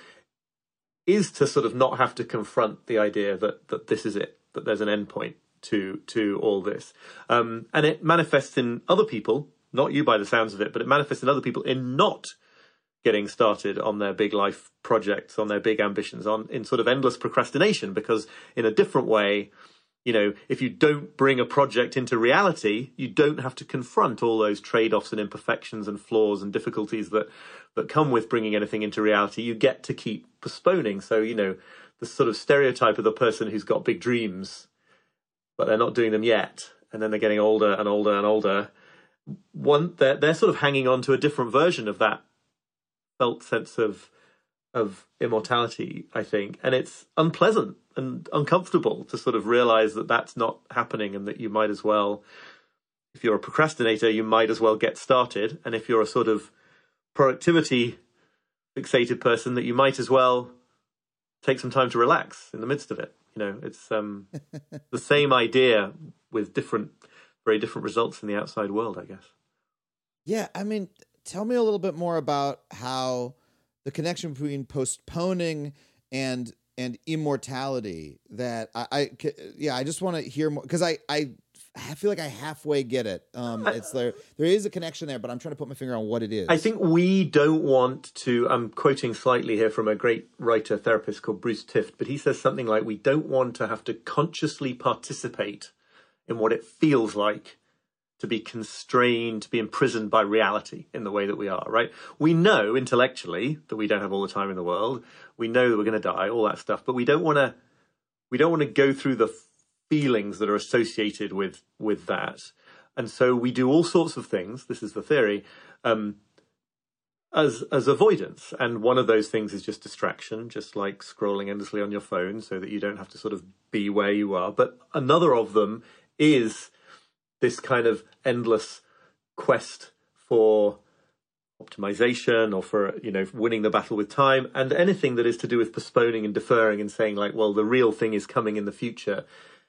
D: is to sort of not have to confront the idea that that this is it, that there's an end point to to all this. Um, and it manifests in other people, not you by the sounds of it, but it manifests in other people in not getting started on their big life projects, on their big ambitions, on in sort of endless procrastination, because in a different way, you know, if you don't bring a project into reality, you don't have to confront all those trade-offs and imperfections and flaws and difficulties that, that come with bringing anything into reality. You get to keep postponing. So, you know, the sort of stereotype of the person who's got big dreams, but they're not doing them yet, and then they're getting older and older and older. One, they're, they're sort of hanging on to a different version of that felt sense of of immortality, I think. And it's unpleasant and uncomfortable to sort of realize that that's not happening, and that you might as well, if you're a procrastinator, you might as well get started. And if you're a sort of productivity fixated person, that you might as well take some time to relax in the midst of it. You know, it's um, the same idea with different, very different results in the outside world, I guess.
E: Yeah. I mean, tell me a little bit more about how the connection between postponing and and immortality that I, I yeah I just want to hear more, because I, I I feel like I halfway get it. Um, it's there there is a connection there, but I'm trying to put my finger on what it is.
D: I think we don't want to. I'm quoting slightly here from a great writer therapist called Bruce Tift, but he says something like, "We don't want to have to consciously participate in what it feels like to be constrained, to be imprisoned by reality in the way that we are," right? We know intellectually that we don't have all the time in the world. We know that we're going to die, all that stuff, but we don't want to, we don't want to go through the feelings that are associated with, with that. And so we do all sorts of things. This is the theory, um, as, as avoidance. And one of those things is just distraction, just like scrolling endlessly on your phone so that you don't have to sort of be where you are. But another of them is this kind of endless quest for optimization, or for, you know, winning the battle with time, and anything that is to do with postponing and deferring and saying like, well, the real thing is coming in the future,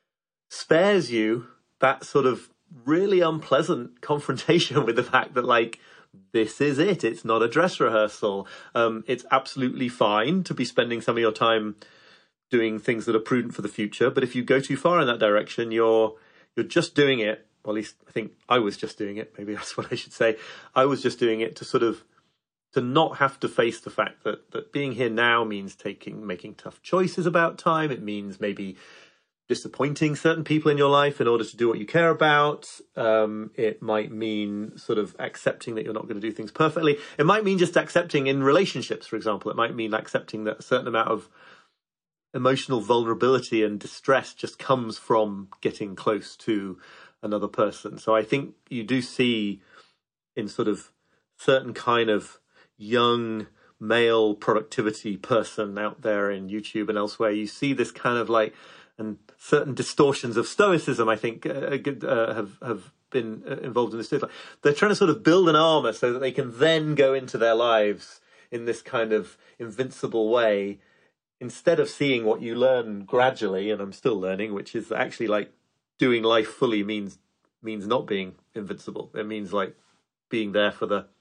D: spares you that sort of really unpleasant confrontation with the fact that like, this is it. It's not a dress rehearsal. Um, it's absolutely fine to be spending some of your time doing things that are prudent for the future. But if you go too far in that direction, you're, you're just doing it. Well, at least I think I was just doing it. Maybe that's what I should say. I was just doing it to sort of, to not have to face the fact that, that being here now means taking, making tough choices about time. It means maybe disappointing certain people in your life in order to do what you care about. Um, it might mean sort of accepting that you're not going to do things perfectly. It might mean just accepting in relationships, for example. It might mean accepting that a certain amount of emotional vulnerability and distress just comes from getting close to another person. So I think you do see in sort of certain kind of young male productivity person out there in YouTube and elsewhere, you see this kind of like, and certain distortions of stoicism, I think, uh, uh, have have been involved in this. They're trying to sort of build an armor so that they can then go into their lives in this kind of invincible way, instead of seeing what you learn gradually, and I'm still learning, which is actually like doing life fully means means not being invincible. It means like being there for the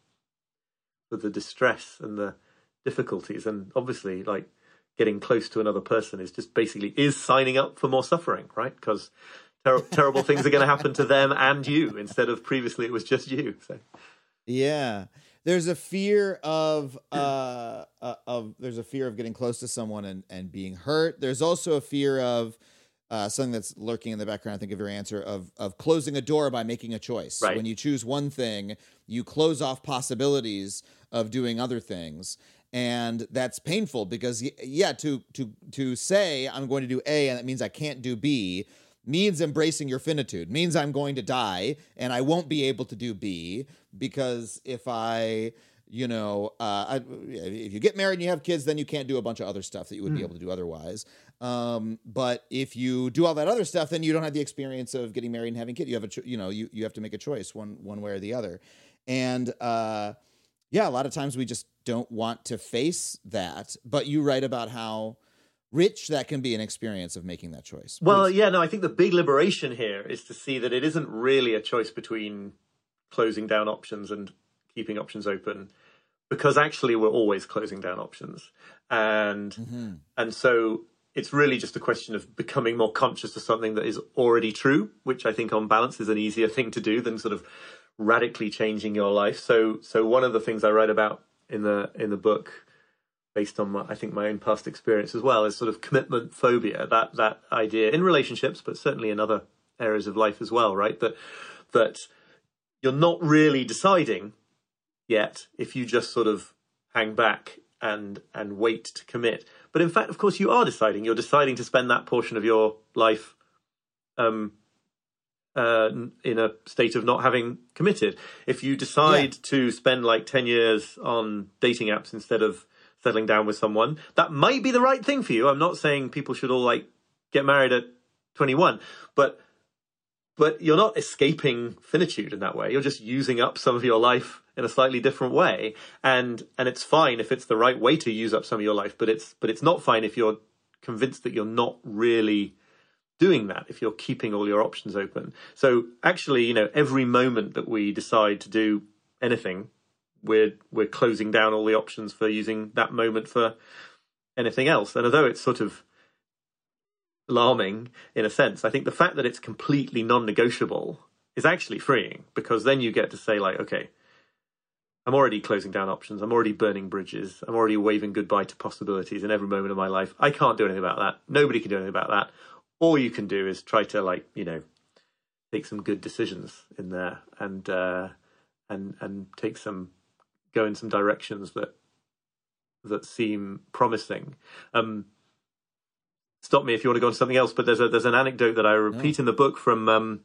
D: for the distress and the difficulties, and obviously like getting close to another person is just basically is signing up for more suffering, right? Because ter- terrible things are going to happen to them and you, instead of previously it was just you. So
E: yeah, there's a fear of uh, uh of there's a fear of getting close to someone and and being hurt. There's also a fear of uh, something that's lurking in the background, I think, of your answer, of of closing a door by making a choice.
D: Right.
E: When you choose one thing, you close off possibilities of doing other things. And that's painful because, yeah, to to to say I'm going to do A and that means I can't do B means embracing your finitude, means I'm going to die and I won't be able to do B, because if I, you know, uh, I, if you get married and you have kids, then you can't do a bunch of other stuff that you would mm. be able to do otherwise. Um, but if you do all that other stuff, then you don't have the experience of getting married and having kids. You have a, cho- you know, you you have to make a choice one one way or the other, and uh, yeah, a lot of times we just don't want to face that. But you write about how rich that can be an experience of making that choice. Please.
D: Well, yeah, no, I think the big liberation here is to see that it isn't really a choice between closing down options and keeping options open, because actually we're always closing down options. And mm-hmm. and so it's really just a question of becoming more conscious of something that is already true, which I think on balance is an easier thing to do than sort of radically changing your life. So so one of the things I write about in the in the book, based on my, I think my own past experience as well, is sort of commitment phobia, that that idea in relationships, but certainly in other areas of life as well, right? That that you're not really deciding yet if you just sort of hang back and and wait to commit. But in fact, of course, you are deciding. You're deciding to spend that portion of your life um uh in a state of not having committed. If you decide yeah. to spend like ten years on dating apps instead of settling down with someone, that might be the right thing for you. I'm not saying people should all like get married at twenty-one, but but you're not escaping finitude in that way. You're just using up some of your life in a slightly different way, and and it's fine if it's the right way to use up some of your life, but it's but it's not fine if you're convinced that you're not really doing that, if you're keeping all your options open. So actually, you know, every moment that we decide to do anything, we're we're closing down all the options for using that moment for anything else. And although it's sort of alarming in a sense, I think the fact that it's completely non-negotiable is actually freeing, because then you get to say like, okay, I'm already closing down options. I'm already burning bridges. I'm already waving goodbye to possibilities in every moment of my life. I can't do anything about that. Nobody can do anything about that. All you can do is try to, like, you know, take some good decisions in there and uh, and and take some go in some directions that that seem promising. Um, stop me if you want to go on to something else. But there's a there's an anecdote that I repeat oh. in the book from um,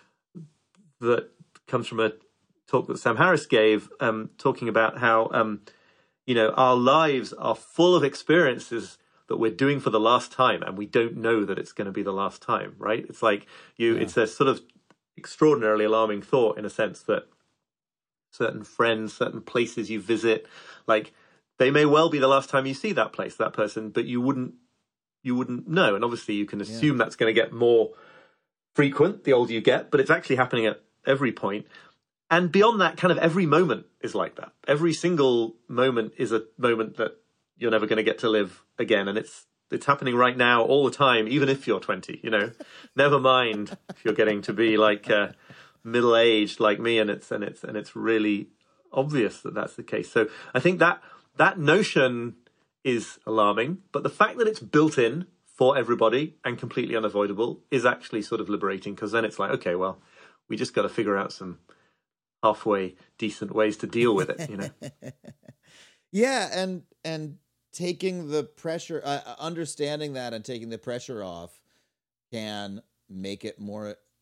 D: that comes from a talk that Sam Harris gave, um, talking about how um, you know, our lives are full of experiences that we're doing for the last time, and we don't know that it's going to be the last time, right? It's like you, yeah. it's a sort of extraordinarily alarming thought in a sense that certain friends, certain places you visit, like they may well be the last time you see that place, that person, but you wouldn't, you wouldn't know. And obviously you can assume yeah. that's going to get more frequent the older you get, but it's actually happening at every point. And beyond that, kind of every moment is like that. Every single moment is a moment that you're never going to get to live again. And it's it's happening right now all the time, even if you're twenty, you know. Never mind if you're getting to be like uh, middle-aged like me, and it's and it's and it's really obvious that that's the case. So I think that that notion is alarming, but the fact that it's built in for everybody and completely unavoidable is actually sort of liberating, because then it's like, okay, well, we just got to figure out some halfway decent ways to deal with it, you know.
E: Yeah, and and taking the pressure, uh, understanding that and taking the pressure off can make it more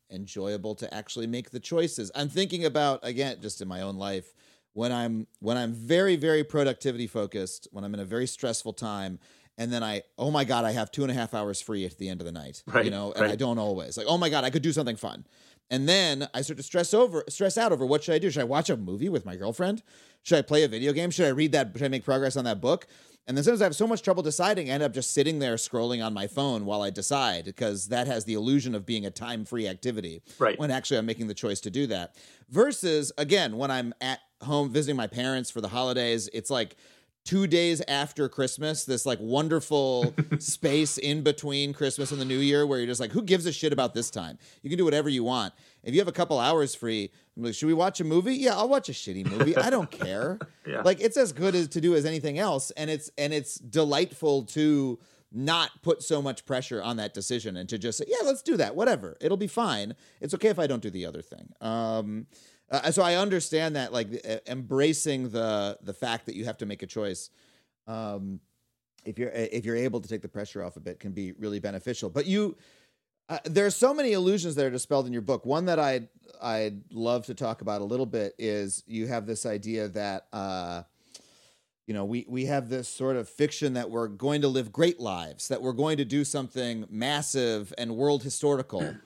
E: enjoyable to actually make the choices. I'm thinking about, again, just in my own life, when I'm when I'm very, very productivity focused, when I'm in a very stressful time, and then I, oh my God, I have two and a half hours free at the end of the night,
D: right,
E: you know, and
D: right.
E: I don't always. Like, oh my God, I could do something fun. And then I start to stress over, stress out over what should I do? Should I watch a movie with my girlfriend? Should I play a video game? Should I read that? Should I make progress on that book? And then sometimes I have so much trouble deciding, I end up just sitting there scrolling on my phone while I decide, because that has the illusion of being a time-free activity.
D: Right.
E: When actually I'm making the choice to do that. Versus, again, when I'm at home visiting my parents for the holidays, it's like two days after Christmas, this like wonderful space in between Christmas and the New Year where you're just like, who gives a shit about this time? You can do whatever you want. If you have a couple hours free, I'm like, should we watch a movie? Yeah, I'll watch a shitty movie. I don't care.
D: Yeah.
E: Like, it's as good as to do as anything else. And it's, and it's delightful to not put so much pressure on that decision and to just say, yeah, let's do that. Whatever. It'll be fine. It's okay if I don't do the other thing. Um, Uh, so I understand that, like, uh, embracing the the fact that you have to make a choice, um, if you're if you're able to take the pressure off a bit, can be really beneficial. But you, uh, there are so many illusions that are dispelled in your book. One that I'd I'd love to talk about a little bit is you have this idea that uh, you know we we have this sort of fiction that we're going to live great lives, that we're going to do something massive and world historical.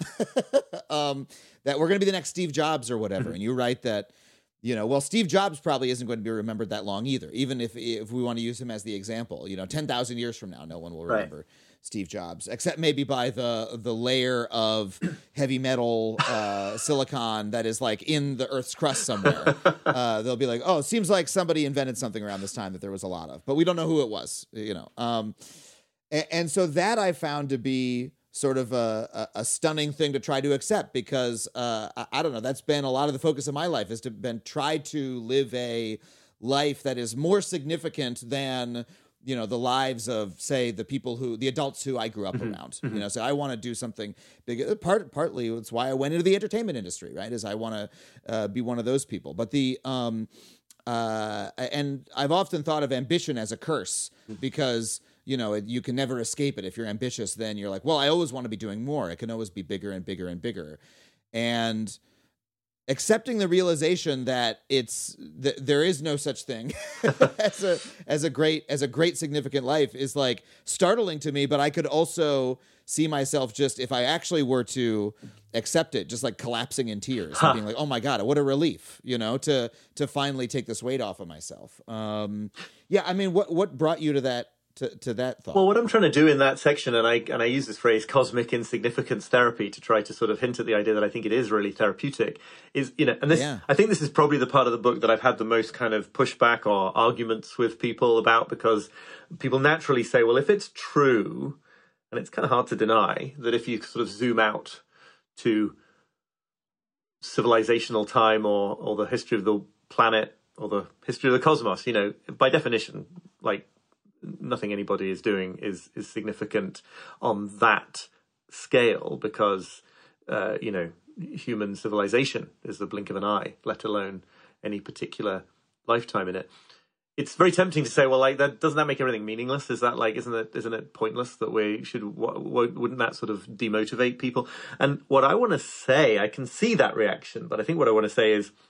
E: um, that we're going to be the next Steve Jobs or whatever. And you write that, you know, well, Steve Jobs probably isn't going to be remembered that long either, even if if we want to use him as the example. You know, ten thousand years from now, no one will remember right. Steve Jobs, except maybe by the the layer of heavy metal uh, silicon that is like in the Earth's crust somewhere. Uh, they'll be like, oh, it seems like somebody invented something around this time that there was a lot of, but we don't know who it was, you know. Um, and, and so that I found to be sort of a, a, a stunning thing to try to accept, because uh, I, I don't know, that's been a lot of the focus of my life, is to been try to live a life that is more significant than, you know, the lives of, say, the people who, the adults who I grew up mm-hmm. around. Mm-hmm. You know, so I want to do something big. Part partly it's why I went into the entertainment industry, right? Is I want to uh, be one of those people. But the um, uh, and I've often thought of ambition as a curse, because you know, it, you can never escape it. If you're ambitious, then you're like, well, I always want to be doing more. It can always be bigger and bigger and bigger. And accepting the realization that it's th- there is no such thing as a as a great as a great significant life is like startling to me. But I could also see myself, just if I actually were to accept it, just like collapsing in tears huh. and being like, oh my God, what a relief, you know, to to finally take this weight off of myself. Um, yeah, I mean, what what brought you to that? To, to that thought?
D: Well, what I'm trying to do in that section, and I and I use this phrase cosmic insignificance therapy to try to sort of hint at the idea that I think it is really therapeutic, is, you know, and this, yeah. I think this is probably the part of the book that I've had the most kind of pushback or arguments with people about, because people naturally say, well, if it's true, and it's kind of hard to deny, that if you sort of zoom out to civilizational time or, or the history of the planet or the history of the cosmos, you know, by definition, like, nothing anybody is doing is is significant on that scale, because uh, you know, human civilization is the blink of an eye, let alone any particular lifetime in it. It's very tempting to say, well, like, that doesn't that make everything meaningless? Is that like, isn't it isn't it pointless that we should? W- w- wouldn't that sort of demotivate people? And what I want to say, I can see that reaction, but I think what I want to say is,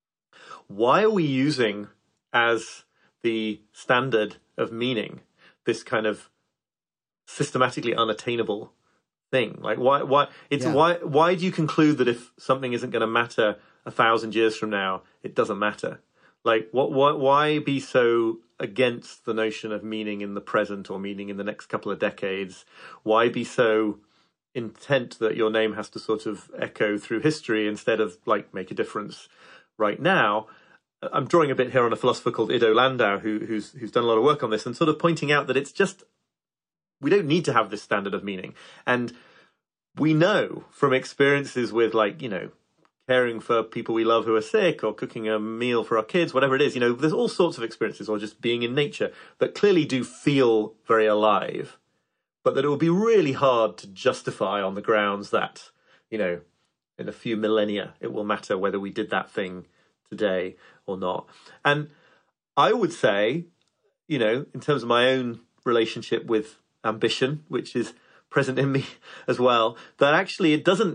D: why are we using as the standard of meaning this kind of systematically unattainable thing? Like, why why it's yeah. why why do you conclude that if something isn't going to matter a thousand years from now, it doesn't matter? Like, what why why be so against the notion of meaning in the present or meaning in the next couple of decades? Why be so intent that your name has to sort of echo through history instead of, like, make a difference right now? I'm drawing a bit here on a philosopher called Ido Landau, who, who's who's done a lot of work on this, and sort of pointing out that it's just, we don't need to have this standard of meaning. And we know from experiences with, like, you know, caring for people we love who are sick, or cooking a meal for our kids, whatever it is, you know, there's all sorts of experiences, or just being in nature, that clearly do feel very alive, but that it would be really hard to justify on the grounds that, you know, in a few millennia, it will matter whether we did that thing today or not. And I would say, you know, in terms of my own relationship with ambition, which is present in me as well, that actually it doesn't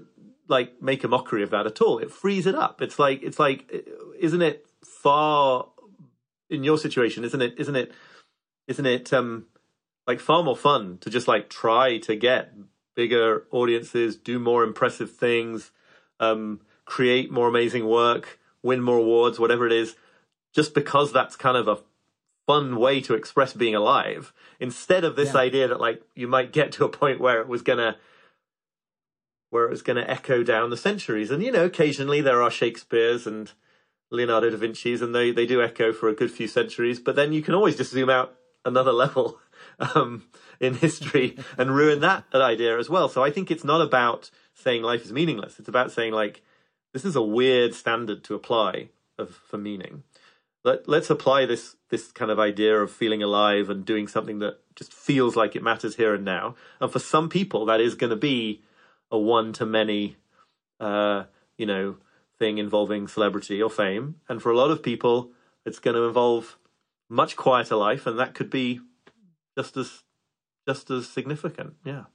D: like make a mockery of that at all. It frees it up. It's like it's like, isn't it far in your situation? Isn't it? Isn't it? Isn't it um like far more fun to just like try to get bigger audiences, do more impressive things, um, create more amazing work, win more awards, whatever it is, just because that's kind of a fun way to express being alive, instead of this
E: Yeah.
D: idea that like you might get to a point where it was gonna where it was gonna echo down the centuries. And you know, occasionally there are Shakespeare's and Leonardo da Vinci's, and they they do echo for a good few centuries, but then you can always just zoom out another level um in history and ruin that idea as well. So I think it's not about saying life is meaningless. It's about saying like, this is a weird standard to apply of for meaning. Let, let's apply this this kind of idea of feeling alive and doing something that just feels like it matters here and now. And for some people, that is going to be a one-to-many, uh, you know, thing involving celebrity or fame. And for a lot of people, it's going to involve much quieter life, and that could be just as just as significant. Yeah.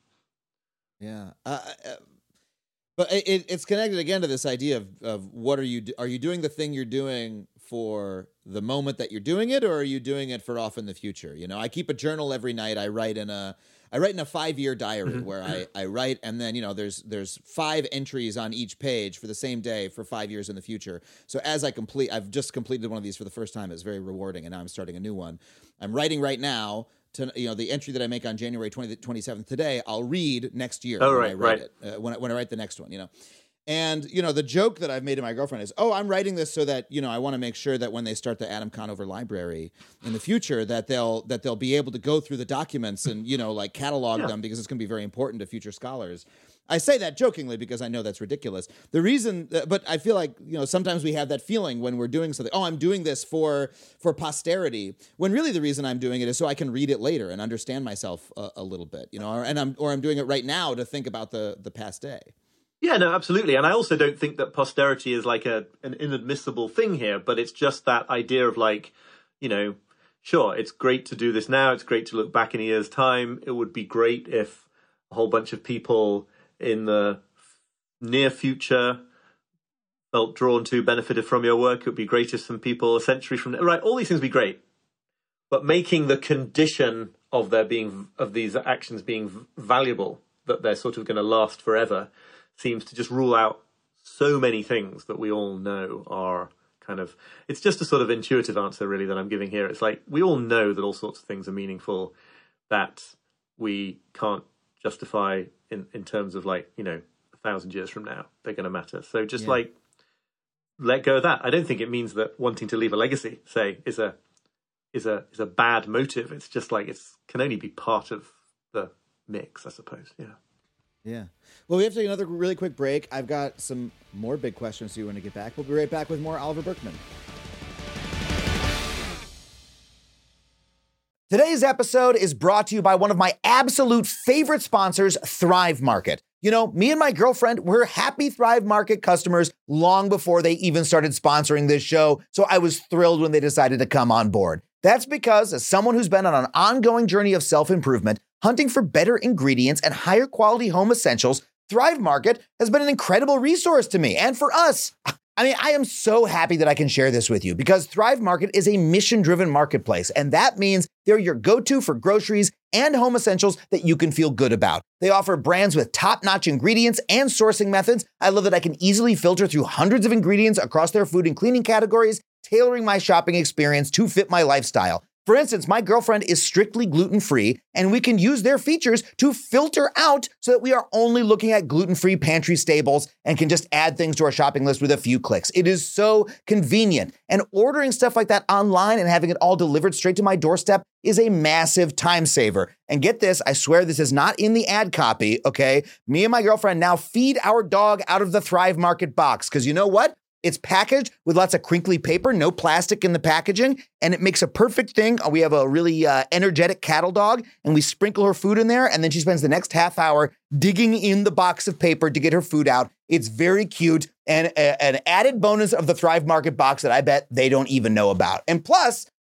E: Yeah. Uh, uh, but it, it's connected again to this idea of, of what are you, do- are you doing the thing you're doing for the moment that you're doing it, or are you doing it for off in the future? You know, I keep a journal every night. I write in a, I write in a five-year diary where I, I write, and then, you know, there's there's five entries on each page for the same day for five years in the future. So as I complete, I've just completed one of these for the first time. It's very rewarding, and now I'm starting a new one. I'm writing right now. To, you know, the entry that I make on January twentieth, twenty-seventh today, I'll read next year
D: Oh,
E: when
D: right,
E: I write
D: right.
E: it, uh, when, I, when I write the next one, you know. And, you know, the joke that I've made to my girlfriend is, oh, I'm writing this so that, you know, I want to make sure that when they start the Adam Conover library in the future, that they'll that they'll be able to go through the documents and, you know, like catalog
D: Yeah.
E: them, because it's going to be very important to future scholars. I say that jokingly because I know that's ridiculous. The reason, uh, but I feel like, you know, sometimes we have that feeling when we're doing something, oh, I'm doing this for for posterity, when really the reason I'm doing it is so I can read it later and understand myself a, a little bit, you know, or, and I'm or I'm doing it right now to think about the the past day.
D: Yeah, no, absolutely. And I also don't think that posterity is like a an inadmissible thing here, but it's just that idea of like, you know, sure, it's great to do this now. It's great to look back in a year's time. It would be great if a whole bunch of people in the near future felt drawn to, benefited from your work. It would be great if some people a century from now, right, all these things would be great. But making the condition of their being, of these actions being valuable, that they're sort of going to last forever, seems to just rule out so many things that we all know are kind of, it's just a sort of intuitive answer really that I'm giving here. It's like, we all know that all sorts of things are meaningful that we can't justify in, in terms of like, you know, a thousand years from now, they're going to matter. So just
E: Yeah.
D: like, let go of that. I don't think it means that wanting to leave a legacy, say, is a, is a, is a bad motive. It's just like, it's can only be part of the mix, I suppose. Yeah.
E: Yeah. Well, we have to take another really quick break. I've got some more big questions so you want to get back. We'll be right back with more Oliver Burkeman.
A: Today's episode is brought to you by one of my absolute favorite sponsors, Thrive Market. You know, me and my girlfriend were happy Thrive Market customers long before they even started sponsoring this show, so I was thrilled when they decided to come on board. That's because, as someone who's been on an ongoing journey of self-improvement, hunting for better ingredients and higher quality home essentials, Thrive Market has been an incredible resource to me and for us. I mean, I am so happy that I can share this with you because Thrive Market is a mission-driven marketplace, and that means they're your go-to for groceries and home essentials that you can feel good about. They offer brands with top-notch ingredients and sourcing methods. I love that I can easily filter through hundreds of ingredients across their food and cleaning categories, tailoring my shopping experience to fit my lifestyle. For instance, my girlfriend is strictly gluten-free, and we can use their features to filter out so that we are only looking at gluten-free pantry staples and can just add things to our shopping list with a few clicks. It is so convenient. And ordering stuff like that online and having it all delivered straight to my doorstep is a massive time saver. And get this, I swear this is not in the ad copy, okay? Me and my girlfriend now feed our dog out of the Thrive Market box, because you know what? It's packaged with lots of crinkly paper, no plastic in the packaging, and it makes a perfect thing. We have a really uh, energetic cattle dog, and we sprinkle her food in there, and then she spends the next half hour digging in the box of paper to get her food out. It's very cute, and a, an added bonus of the Thrive Market box that I bet they don't even know about. And plus,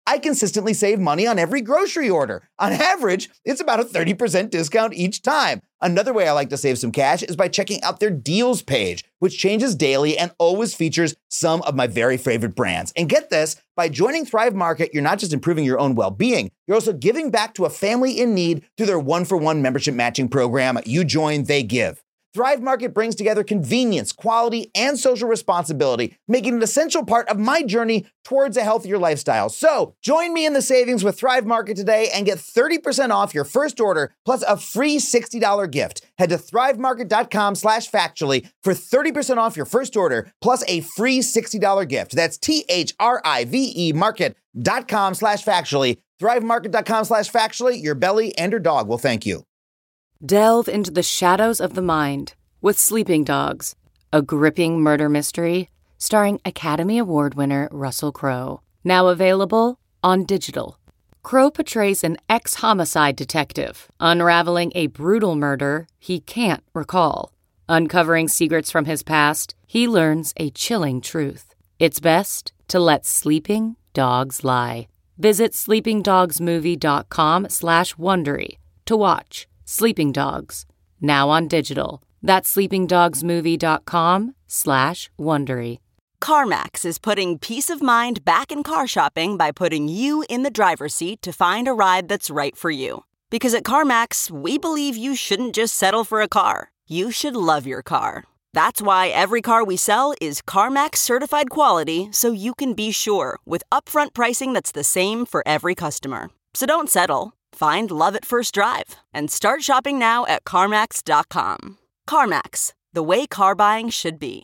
A: I consistently save money on every grocery order. On average, it's about a thirty percent discount each time. Another way I like to save some cash is by checking out their deals page, which changes daily and always features some of my very favorite brands. And get this, by joining Thrive Market, you're not just improving your own well-being, you're also giving back to a family in need through their one-for-one membership matching program. You join, they give. Thrive Market brings together convenience, quality, and social responsibility, making it an essential part of my journey towards a healthier lifestyle. So join me in the savings with Thrive Market today and get thirty percent off your first order plus a free sixty dollars gift. Head to thrivemarket.com slash factually for thirty percent off your first order plus a free sixty dollars gift. That's T-H-R-I-V-E market.com slash factually. Thrivemarket.com slash factually. Your belly and your dog will thank you.
F: Delve into the shadows of the mind with Sleeping Dogs, a gripping murder mystery starring Academy Award winner Russell Crowe. Now available on digital. Crowe portrays an ex-homicide detective unraveling a brutal murder he can't recall. Uncovering secrets from his past, he learns a chilling truth. It's best to let sleeping dogs lie. Visit sleepingdogsmovie.com slash Wondery to watch Sleeping Dogs, now on digital. That's sleepingdogsmovie.com slash Wondery.
G: CarMax is putting peace of mind back in car shopping by putting you in the driver's seat to find a ride that's right for you. Because at CarMax, we believe you shouldn't just settle for a car. You should love your car. That's why every car we sell is CarMax certified quality, so you can be sure with upfront pricing that's the same for every customer. So don't settle. Find love at first drive and start shopping now at CarMax dot com. CarMax, the way car buying should be.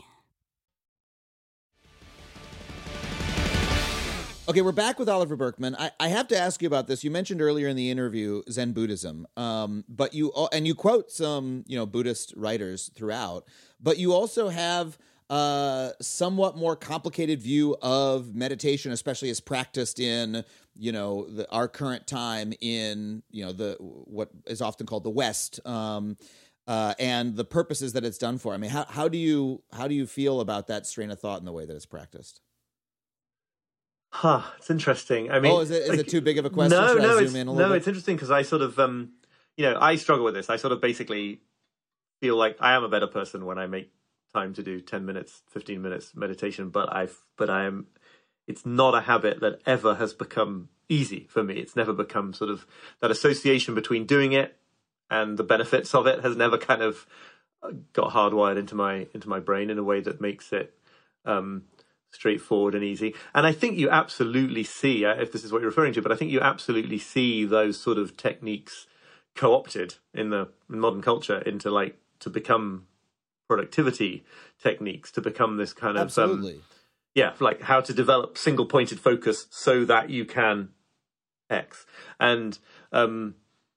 E: Okay, we're back with Oliver Burkeman. I, I have to ask you about this. You mentioned earlier in the interview Zen Buddhism, um, but you and you quote some you know Buddhist writers throughout, but you also have a somewhat more complicated view of meditation, especially as practiced in you know the, our current time in you know the what is often called the West, um, uh, and the purposes that it's done for. I mean, how how do you how do you feel about that strain of thought and the way that it's practiced?
D: Huh, it's interesting. I mean,
E: oh, is it is
D: like,
E: it too big of a question?
D: No,
E: Should
D: no,
E: I
D: it's,
E: zoom in a
D: no,
E: little bit?
D: it's interesting because I sort of, um, you know, I struggle with this. I sort of basically feel like I am a better person when I make time to do ten minutes, fifteen minutes meditation, but I've, but I am, it's not a habit that ever has become easy for me. It's never become sort of that association between doing it and the benefits of it has never kind of got hardwired into my, into my brain in a way that makes it, um, straightforward and easy. And I think you absolutely see, if this is what you're referring to, but I think you absolutely see those sort of techniques co-opted in the in modern culture into like to become productivity techniques, to become this kind of
E: absolutely
D: um, yeah, like how to develop single pointed focus so that you can X. And um,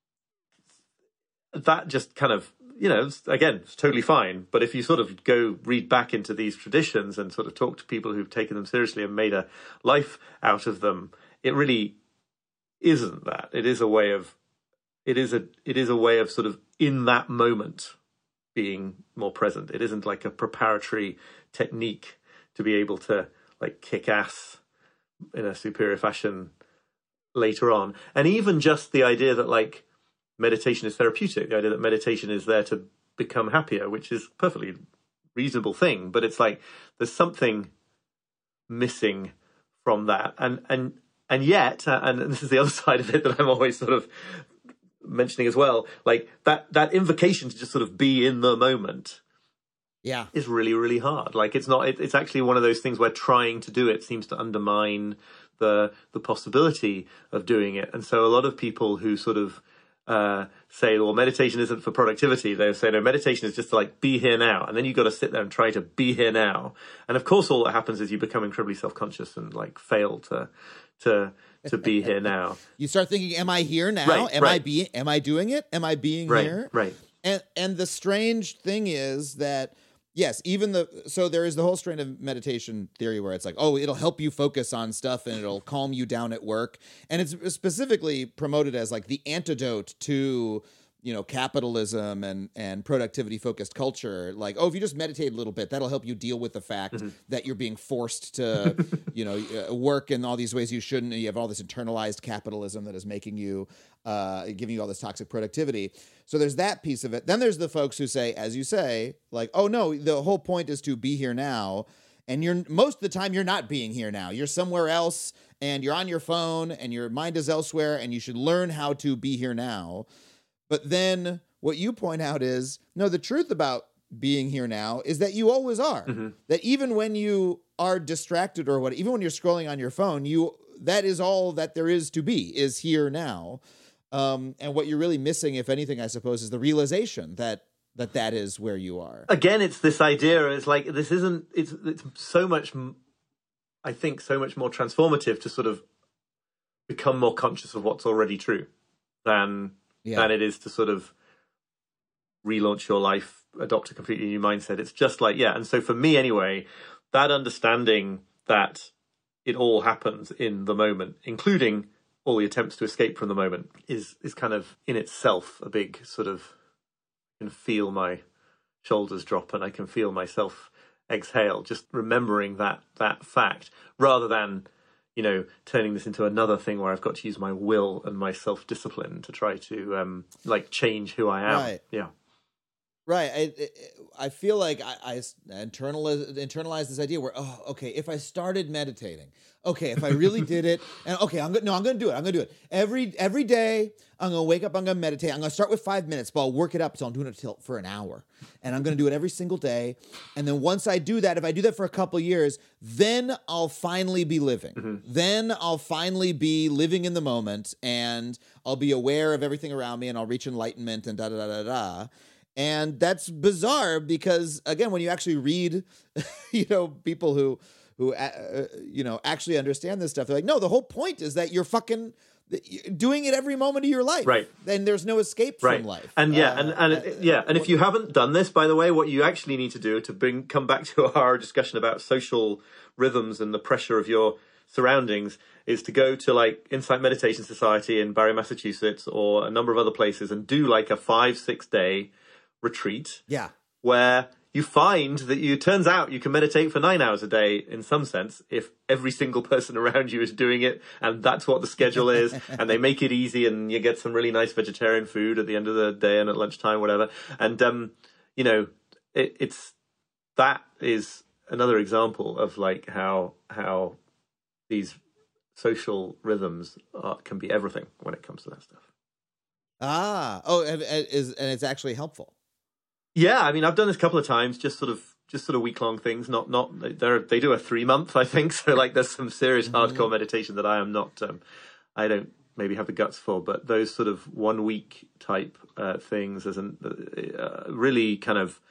D: that just kind of you know, it's, again, it's totally fine. But if you sort of go read back into these traditions and sort of talk to people who've taken them seriously and made a life out of them, it really isn't that. It is a way of, it is a, it is a way of sort of in that moment being more present. It isn't like a preparatory technique to be able to like kick ass in a superior fashion later on. And even just the idea that like, meditation is therapeutic, the idea that meditation is there to become happier, which is a perfectly reasonable thing, but it's like there's something missing from that. And and and yet, and this is the other side of it that I'm always sort of mentioning as well, like that that invocation to just sort of be in the moment
E: yeah,
D: is really, really hard. Like it's not, it, it's actually one of those things where trying to do it seems to undermine the the possibility of doing it. And so a lot of people who sort of Uh, say, well, meditation isn't for productivity. They say, no, meditation is just to like be here now. And then you've got to sit there and try to be here now. And of course, all that happens is you become incredibly self-conscious and like fail to, to, to be here now.
E: You start thinking, am I here now?
D: Right,
E: am
D: right.
E: I being, am I doing it? Am I being
D: Right,
E: here?
D: right.
E: And, and the strange thing is that, yes, even the, so there is the whole strain of meditation theory where it's like, oh, it'll help you focus on stuff and it'll calm you down at work. And it's specifically promoted as like the antidote to you know, capitalism and and productivity focused culture, like, oh, if you just meditate a little bit, that'll help you deal with the fact mm-hmm. that you're being forced to, you know, work in all these ways you shouldn't. And you have all this internalized capitalism that is making you, uh, giving you all this toxic productivity. So there's that piece of it. Then there's the folks who say, as you say, like, oh no, the whole point is to be here now. And you're most of the time you're not being here now. You're somewhere else, and you're on your phone, and your mind is elsewhere, and you should learn how to be here now. But then what you point out is, no, the truth about being here now is that you always are. Mm-hmm. That even when you are distracted or what, even when you're scrolling on your phone, you that is all that there is to be, is here now. Um, and what you're really missing, if anything, I suppose, is the realization that that that is where you are.
D: Again, it's this idea, it's like, this isn't, it's, it's so much, I think, so much more transformative to sort of become more conscious of what's already true than... Yeah. than it is to sort of relaunch your life, adopt a completely new mindset. It's just like, yeah. And so for me anyway, that understanding that it all happens in the moment, including all the attempts to escape from the moment, is is kind of in itself a big sort of, I can feel my shoulders drop and I can feel myself exhale, just remembering that that fact, rather than, you know, turning this into another thing where I've got to use my will and my self-discipline to try to, um, like, change who I am.
E: Right.
D: Yeah.
E: Right. I I feel like I, I internalize, internalize this idea where, oh, okay, if I started meditating, okay, if I really did it, and okay, I'm gonna no, I'm gonna do it. I'm gonna do it every every day. I'm gonna wake up. I'm gonna meditate. I'm gonna start with five minutes, but I'll work it up so I'm doing it till for an hour, and I'm gonna do it every single day. And then once I do that, if I do that for a couple years, then I'll finally be living. Mm-hmm. Then I'll finally be living in the moment, and I'll be aware of everything around me, and I'll reach enlightenment and da da da da da. And that's bizarre because, again, when you actually read, you know, people who, who uh, you know, actually understand this stuff, they're like, no, the whole point is that you're fucking doing it every moment of your life.
D: Right.
E: Then there's no escape
D: right.
E: from life.
D: And yeah,
E: uh,
D: and, and uh, yeah, and if you haven't done this, by the way, what you actually need to do to bring come back to our discussion about social rhythms and the pressure of your surroundings is to go to like Insight Meditation Society in Barre, Massachusetts, or a number of other places and do like a five, six day retreat,
E: yeah,
D: where you find that you turns out you can meditate for nine hours a day in some sense if every single person around you is doing it, and that's what the schedule is, and they make it easy, and you get some really nice vegetarian food at the end of the day and at lunchtime, whatever. And um, you know, it, it's that is another example of like how how these social rhythms are, can be everything when it comes to that stuff.
E: Ah, oh, and, and is and it's actually helpful.
D: Yeah, I mean, I've done this a couple of times, just sort of, just sort of week long things. Not, not they they do a three month, I think. So like, there's some serious mm-hmm. hardcore meditation that I am not, um, I don't maybe have the guts for. But those sort of one week type uh, things, as an uh, really kind of,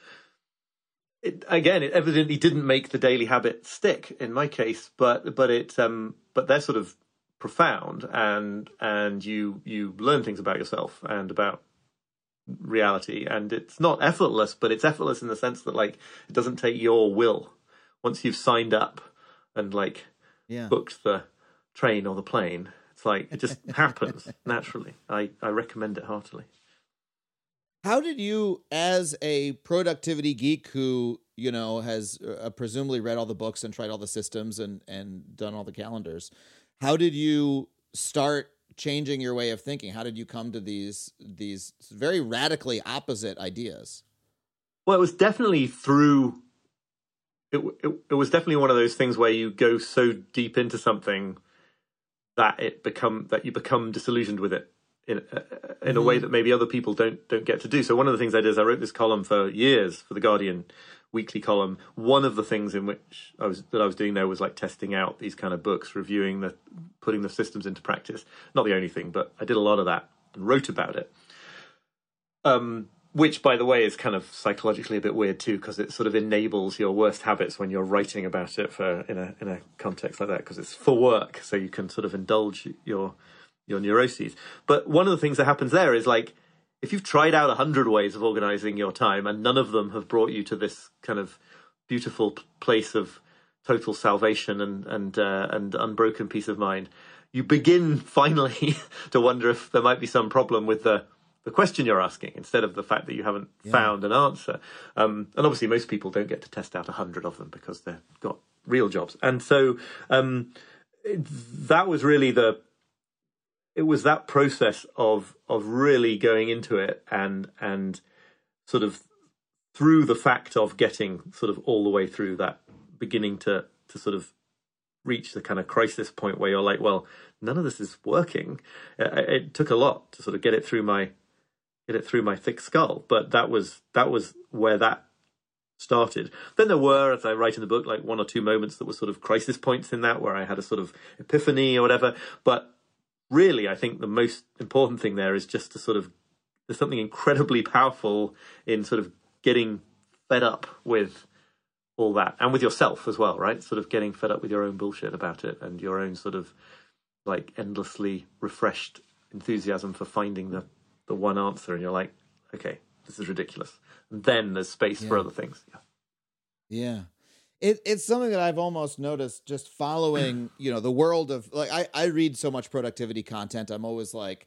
D: it, again, it evidently didn't make the daily habit stick in my case, but but it um but they're sort of profound, and and you you learn things about yourself and about reality, and it's not effortless, but it's effortless in the sense that like it doesn't take your will. Once you've signed up and like
E: yeah.
D: booked the train or the plane, it's like it just happens naturally. I, I recommend it heartily.
E: How did you, as a productivity geek who, you know, has uh, presumably read all the books and tried all the systems and and done all the calendars, how did you start changing your way of thinking? How did you come to these these very radically opposite ideas?
D: Well, it was definitely through. It, it it was definitely one of those things where you go so deep into something that it become that you become disillusioned with it in uh, in mm-hmm. a way that maybe other people don't don't get to do. So one of the things I did is I wrote this column for years for the Guardian weekly column. One of the things in which I was that I was doing there was like testing out these kind of books, reviewing the, putting the systems into practice. Not the only thing, but I did a lot of that and wrote about it. Um, which, by the way, is kind of psychologically a bit weird too, because it sort of enables your worst habits when you're writing about it for in a in a context like that, because it's for work, so you can sort of indulge your your neuroses. But one of the things that happens there is like, if you've tried out a hundred ways of organizing your time and none of them have brought you to this kind of beautiful place of total salvation and and uh, and unbroken peace of mind, you begin finally to wonder if there might be some problem with the the question you're asking instead of the fact that you haven't
E: Yeah.
D: found an answer. Um, and obviously most people don't get to test out a hundred of them because they've got real jobs. And so um, it, that was really the, it was that process of of really going into it and and sort of through the fact of getting sort of all the way through that, beginning to to sort of reach the kind of crisis point where you're like, well, none of this is working. It, it took a lot to sort of get it through my get it through my thick skull, but that was that was where that started. Then there were, as I write in the book, like one or two moments that were sort of crisis points in that, where I had a sort of epiphany or whatever. But really, I think the most important thing there is just to sort of, there's something incredibly powerful in sort of getting fed up with all that, and with yourself as well, right? Sort of getting fed up with your own bullshit about it and your own sort of like endlessly refreshed enthusiasm for finding the, the one answer. And you're like, okay, this is ridiculous. And then there's space
E: Yeah.
D: for other things. Yeah.
E: Yeah. It, it's something that I've almost noticed just following, you know, the world of like, I, I read so much productivity content. I'm always like,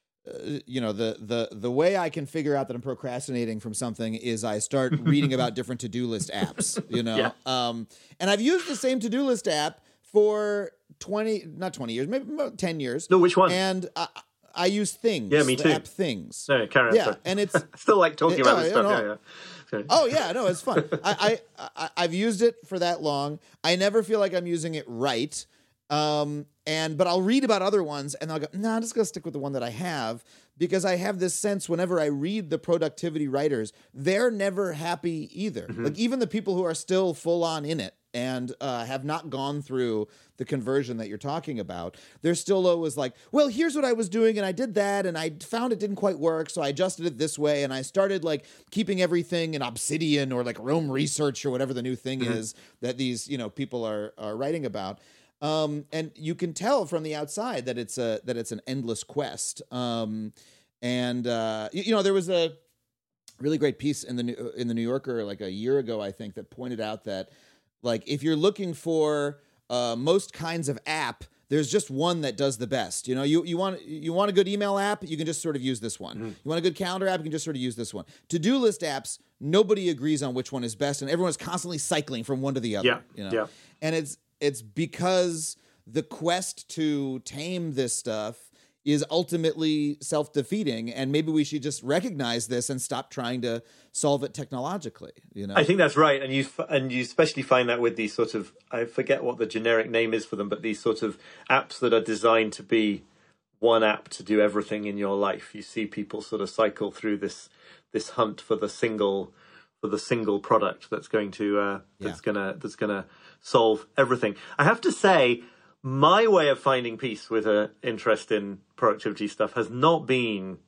E: uh, you know, the, the, the way I can figure out that I'm procrastinating from something is I start reading about different to-do list apps, you know?
D: Yeah.
E: Um, and I've used the same to-do list app for twenty, not twenty years, maybe about ten years.
D: No, which one?
E: And I, I use Things.
D: Yeah, me
E: the
D: too.
E: app Things.
D: No, carry on.
E: Yeah.
D: sorry.
E: And it's,
D: I still like talking
E: Yeah,
D: about this
E: yeah,
D: stuff.
E: no.
D: Yeah, yeah. Sorry.
E: Oh yeah, no, it's fun. I, I, I I've used it for that long. I never feel like I'm using it right. Um, and but I'll read about other ones and I'll go, no, nah, I'm just gonna stick with the one that I have, because I have this sense whenever I read the productivity writers, they're never happy either.
D: Mm-hmm.
E: Like even the people who are still full on in it and uh, have not gone through the conversion that you're talking about, they're still always like, well, here's what I was doing and I did that and I found it didn't quite work, so I adjusted it this way and I started like keeping everything in Obsidian or like Rome Research or whatever the new thing mm-hmm. is that these, you know, people are are writing about. Um, and you can tell from the outside that it's a that it's an endless quest. Um, and uh, you, you know, there was a really great piece in the in the New Yorker like a year ago, I think, that pointed out that like if you're looking for uh, most kinds of app, there's just one that does the best. You know, you you want you want a good email app, you can just sort of use this one. Mm-hmm. You want a good calendar app, you can just sort of use this one. To-do list apps, nobody agrees on which one is best, and everyone's constantly cycling from one to the other.
D: Yeah,
E: you know?
D: yeah.
E: And it's it's because the quest to tame this stuff is ultimately self-defeating, and maybe we should just recognize this and stop trying to solve it technologically. You know,
D: I think that's right, and you and you especially find that with these sort of, I forget what the generic name is for them, but these sort of apps that are designed to be one app to do everything in your life. You see people sort of cycle through this this hunt for the single for the single product that's going to uh, that's
E: Yeah.
D: gonna that's gonna solve everything. I have to say, my way of finding peace with an interest in productivity stuff has not been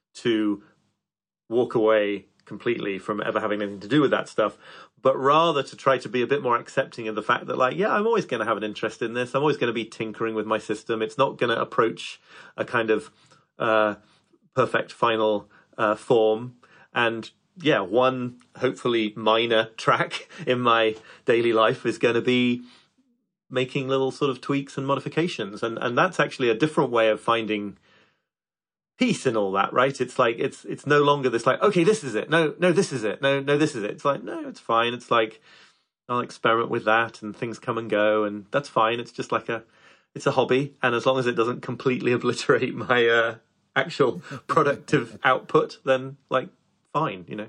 D: to walk away completely from ever having anything to do with that stuff, but rather to try to be a bit more accepting of the fact that, like, yeah, I'm always going to have an interest in this. I'm always going to be tinkering with my system. It's not going to approach a kind of uh, perfect final uh, form. And yeah, one hopefully minor track in my daily life is going to be making little sort of tweaks and modifications. And and that's actually a different way of finding peace in all that, right? It's like, it's it's no longer this like, okay, this is it. No, no, this is it. No, no, this is it. It's like, no, it's fine. It's like, I'll experiment with that and things come and go, and that's fine. It's just like a, it's a hobby. And as long as it doesn't completely obliterate my uh, actual productive output, then like, fine, you know?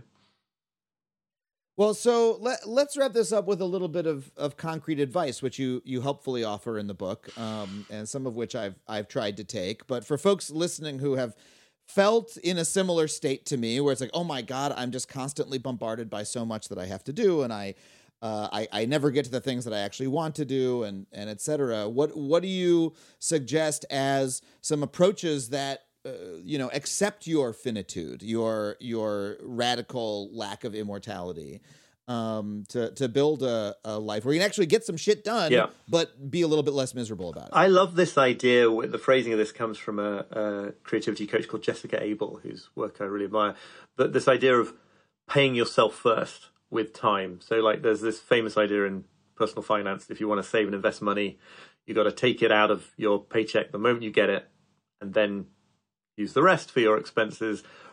E: Well, so let, let's wrap this up with a little bit of, of concrete advice, which you you helpfully offer in the book, um, and some of which I've I've tried to take. But for folks listening who have felt in a similar state to me, where it's like, oh my God, I'm just constantly bombarded by so much that I have to do, and I uh, I, I never get to the things that I actually want to do, and and et cetera. What what do you suggest as some approaches that Uh, you know, accept your finitude, your your radical lack of immortality, um, to to build a, a life where you can actually get some shit done,
D: Yeah.
E: but be a little bit less miserable about it.
D: I love this idea. The phrasing of this comes from a, a creativity coach called Jessica Abel, whose work I really admire. But this idea of paying yourself first with time. So, like, there's this famous idea in personal finance: if you want to save and invest money, you got to take it out of your paycheck the moment you get it, and then use the rest for your expenses,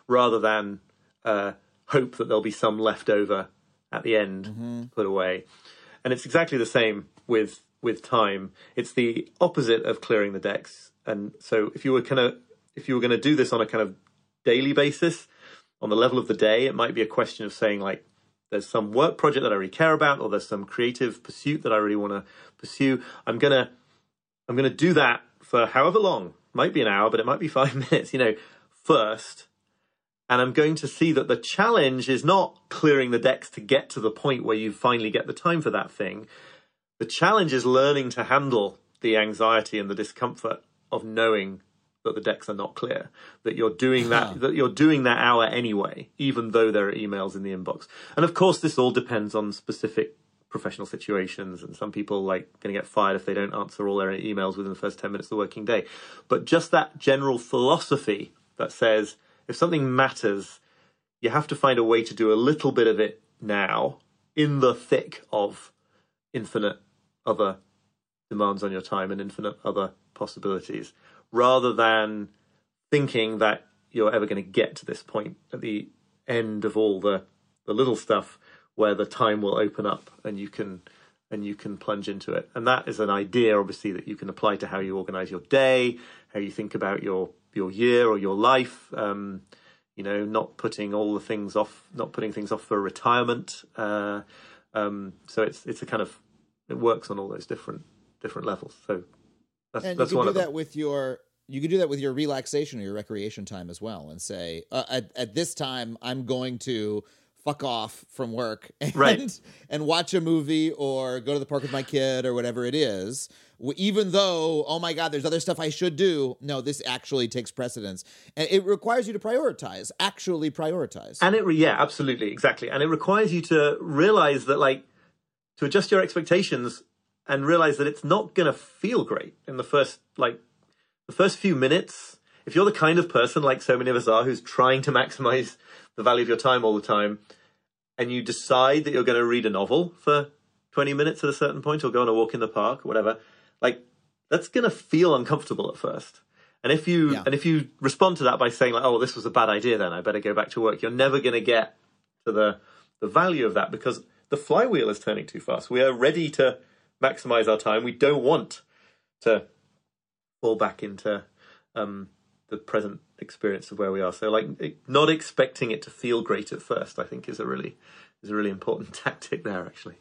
D: rather than uh, hope that there'll be some left over at the end
E: Mm-hmm.
D: to put away. And it's exactly the same with with time. It's the opposite of clearing the decks. And so if you were kind of if you were going to do this on a kind of daily basis, on the level of the day, it might be a question of saying, like, there's some work project that I really care about, or there's some creative pursuit that I really want to pursue. I'm gonna I'm gonna do that for however long. Might be an hour, but it might be five minutes, you know, first. And I'm going to see that the challenge is not clearing the decks to get to the point where you finally get the time for that thing. The challenge is learning to handle the anxiety and the discomfort of knowing that the decks are not clear, that you're doing that, that you're doing that hour anyway, even though there are emails in the inbox. And of course, this all depends on specific professional situations. And some people like going to get fired if they don't answer all their emails within the first ten minutes of the working day. But just that general philosophy that says, if something matters, you have to find a way to do a little bit of it now in the thick of infinite other demands on your time and infinite other possibilities, rather than thinking that you're ever going to get to this point at the end of all the, the little stuff where the time will open up and you can and you can plunge into it. And that is an idea, obviously, that you can apply to how you organize your day, how you think about your your year or your life, um, you know, not putting all the things off, not putting things off for retirement. Uh, um, so it's it's a kind of, it works on all those different different levels. So that's,
E: and
D: that's
E: you
D: one
E: can
D: of
E: do
D: them.
E: that with your, you can do that with your relaxation or your recreation time as well, and say, uh, at, at this time, I'm going to fuck off from work and,
D: Right.
E: and watch a movie or go to the park with my kid or whatever it is. Even though, oh my God, there's other stuff I should do. No, this actually takes precedence. And it requires you to prioritize, actually prioritize.
D: And it, re- yeah, absolutely, exactly. And it requires you to realize that, like, to adjust your expectations and realize that it's not going to feel great in the first, like, the first few minutes. If you're the kind of person, like so many of us are, who's trying to maximize the value of your time all the time, and you decide that you're going to read a novel for twenty minutes at a certain point, or go on a walk in the park or whatever, like, that's going to feel uncomfortable at first. And if you
E: Yeah.
D: and if you respond to that by saying, like, oh, this was a bad idea, then I better go back to work, you're never going to get to the the value of that, because the flywheel is turning too fast. We are ready to maximize our time. We don't want to fall back into um, the present experience of where we are. So, like, not expecting it to feel great at first, I think, is a really is a really important tactic there, actually.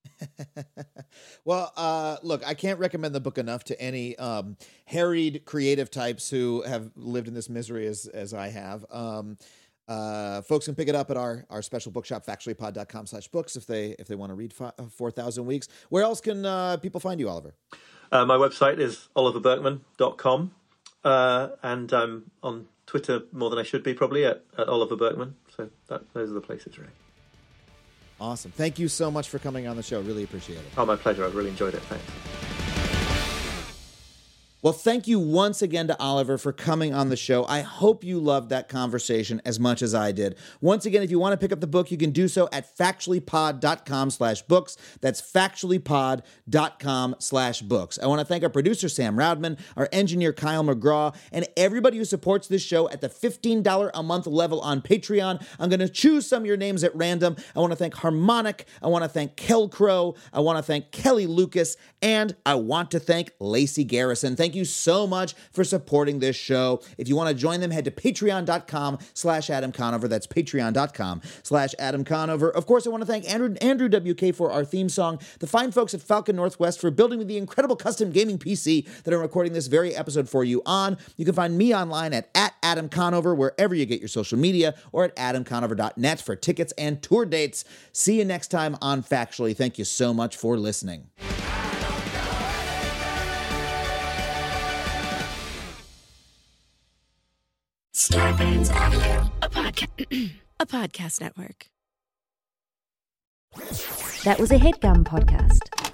E: Well, uh, look, I can't recommend the book enough to any um, harried creative types who have lived in this misery as as I have. Um, uh, folks can pick it up at our our special bookshop, factuallypod.com slash books, if they if they want to read fi- four thousand Weeks. Where else can uh, people find you, Oliver?
D: Uh, my website is oliver berkman dot com, uh, and I'm on Twitter more than I should be, probably, at, at Oliver Berkman. So that, those are the places, really.
E: Awesome. Thank you so much for coming on the show. Really appreciate it.
D: Oh, my pleasure. I've really enjoyed it. Thanks.
E: Well, thank you once again to Oliver for coming on the show. I hope you loved that conversation as much as I did. Once again, if you want to pick up the book, you can do so at factuallypod.com slash books. That's factuallypod.com slash books. I want to thank our producer, Sam Roudman, our engineer, Kyle McGraw, and everybody who supports this show at the fifteen dollars a month level on Patreon. I'm going to choose some of your names at random. I want to thank Harmonic. I want to thank Kel Crow. I want to thank Kelly Lucas. And I want to thank Lacey Garrison. Thank you so much for supporting this show. If you want to join them, head to patreon.com slash Adam Conover. That's patreon.com slash Adam Conover. Of course, I want to thank Andrew, Andrew W K for our theme song, the fine folks at Falcon Northwest for building me the incredible custom gaming P C that I'm recording this very episode for you on. You can find me online at, at Adam Conover, wherever you get your social media, or at adam conover dot net for tickets and tour dates. See you next time on Factually. Thank you so much for listening.
C: Scarpins Avenue.
H: A podcast, a podcast network.
I: That was a HeadGum podcast.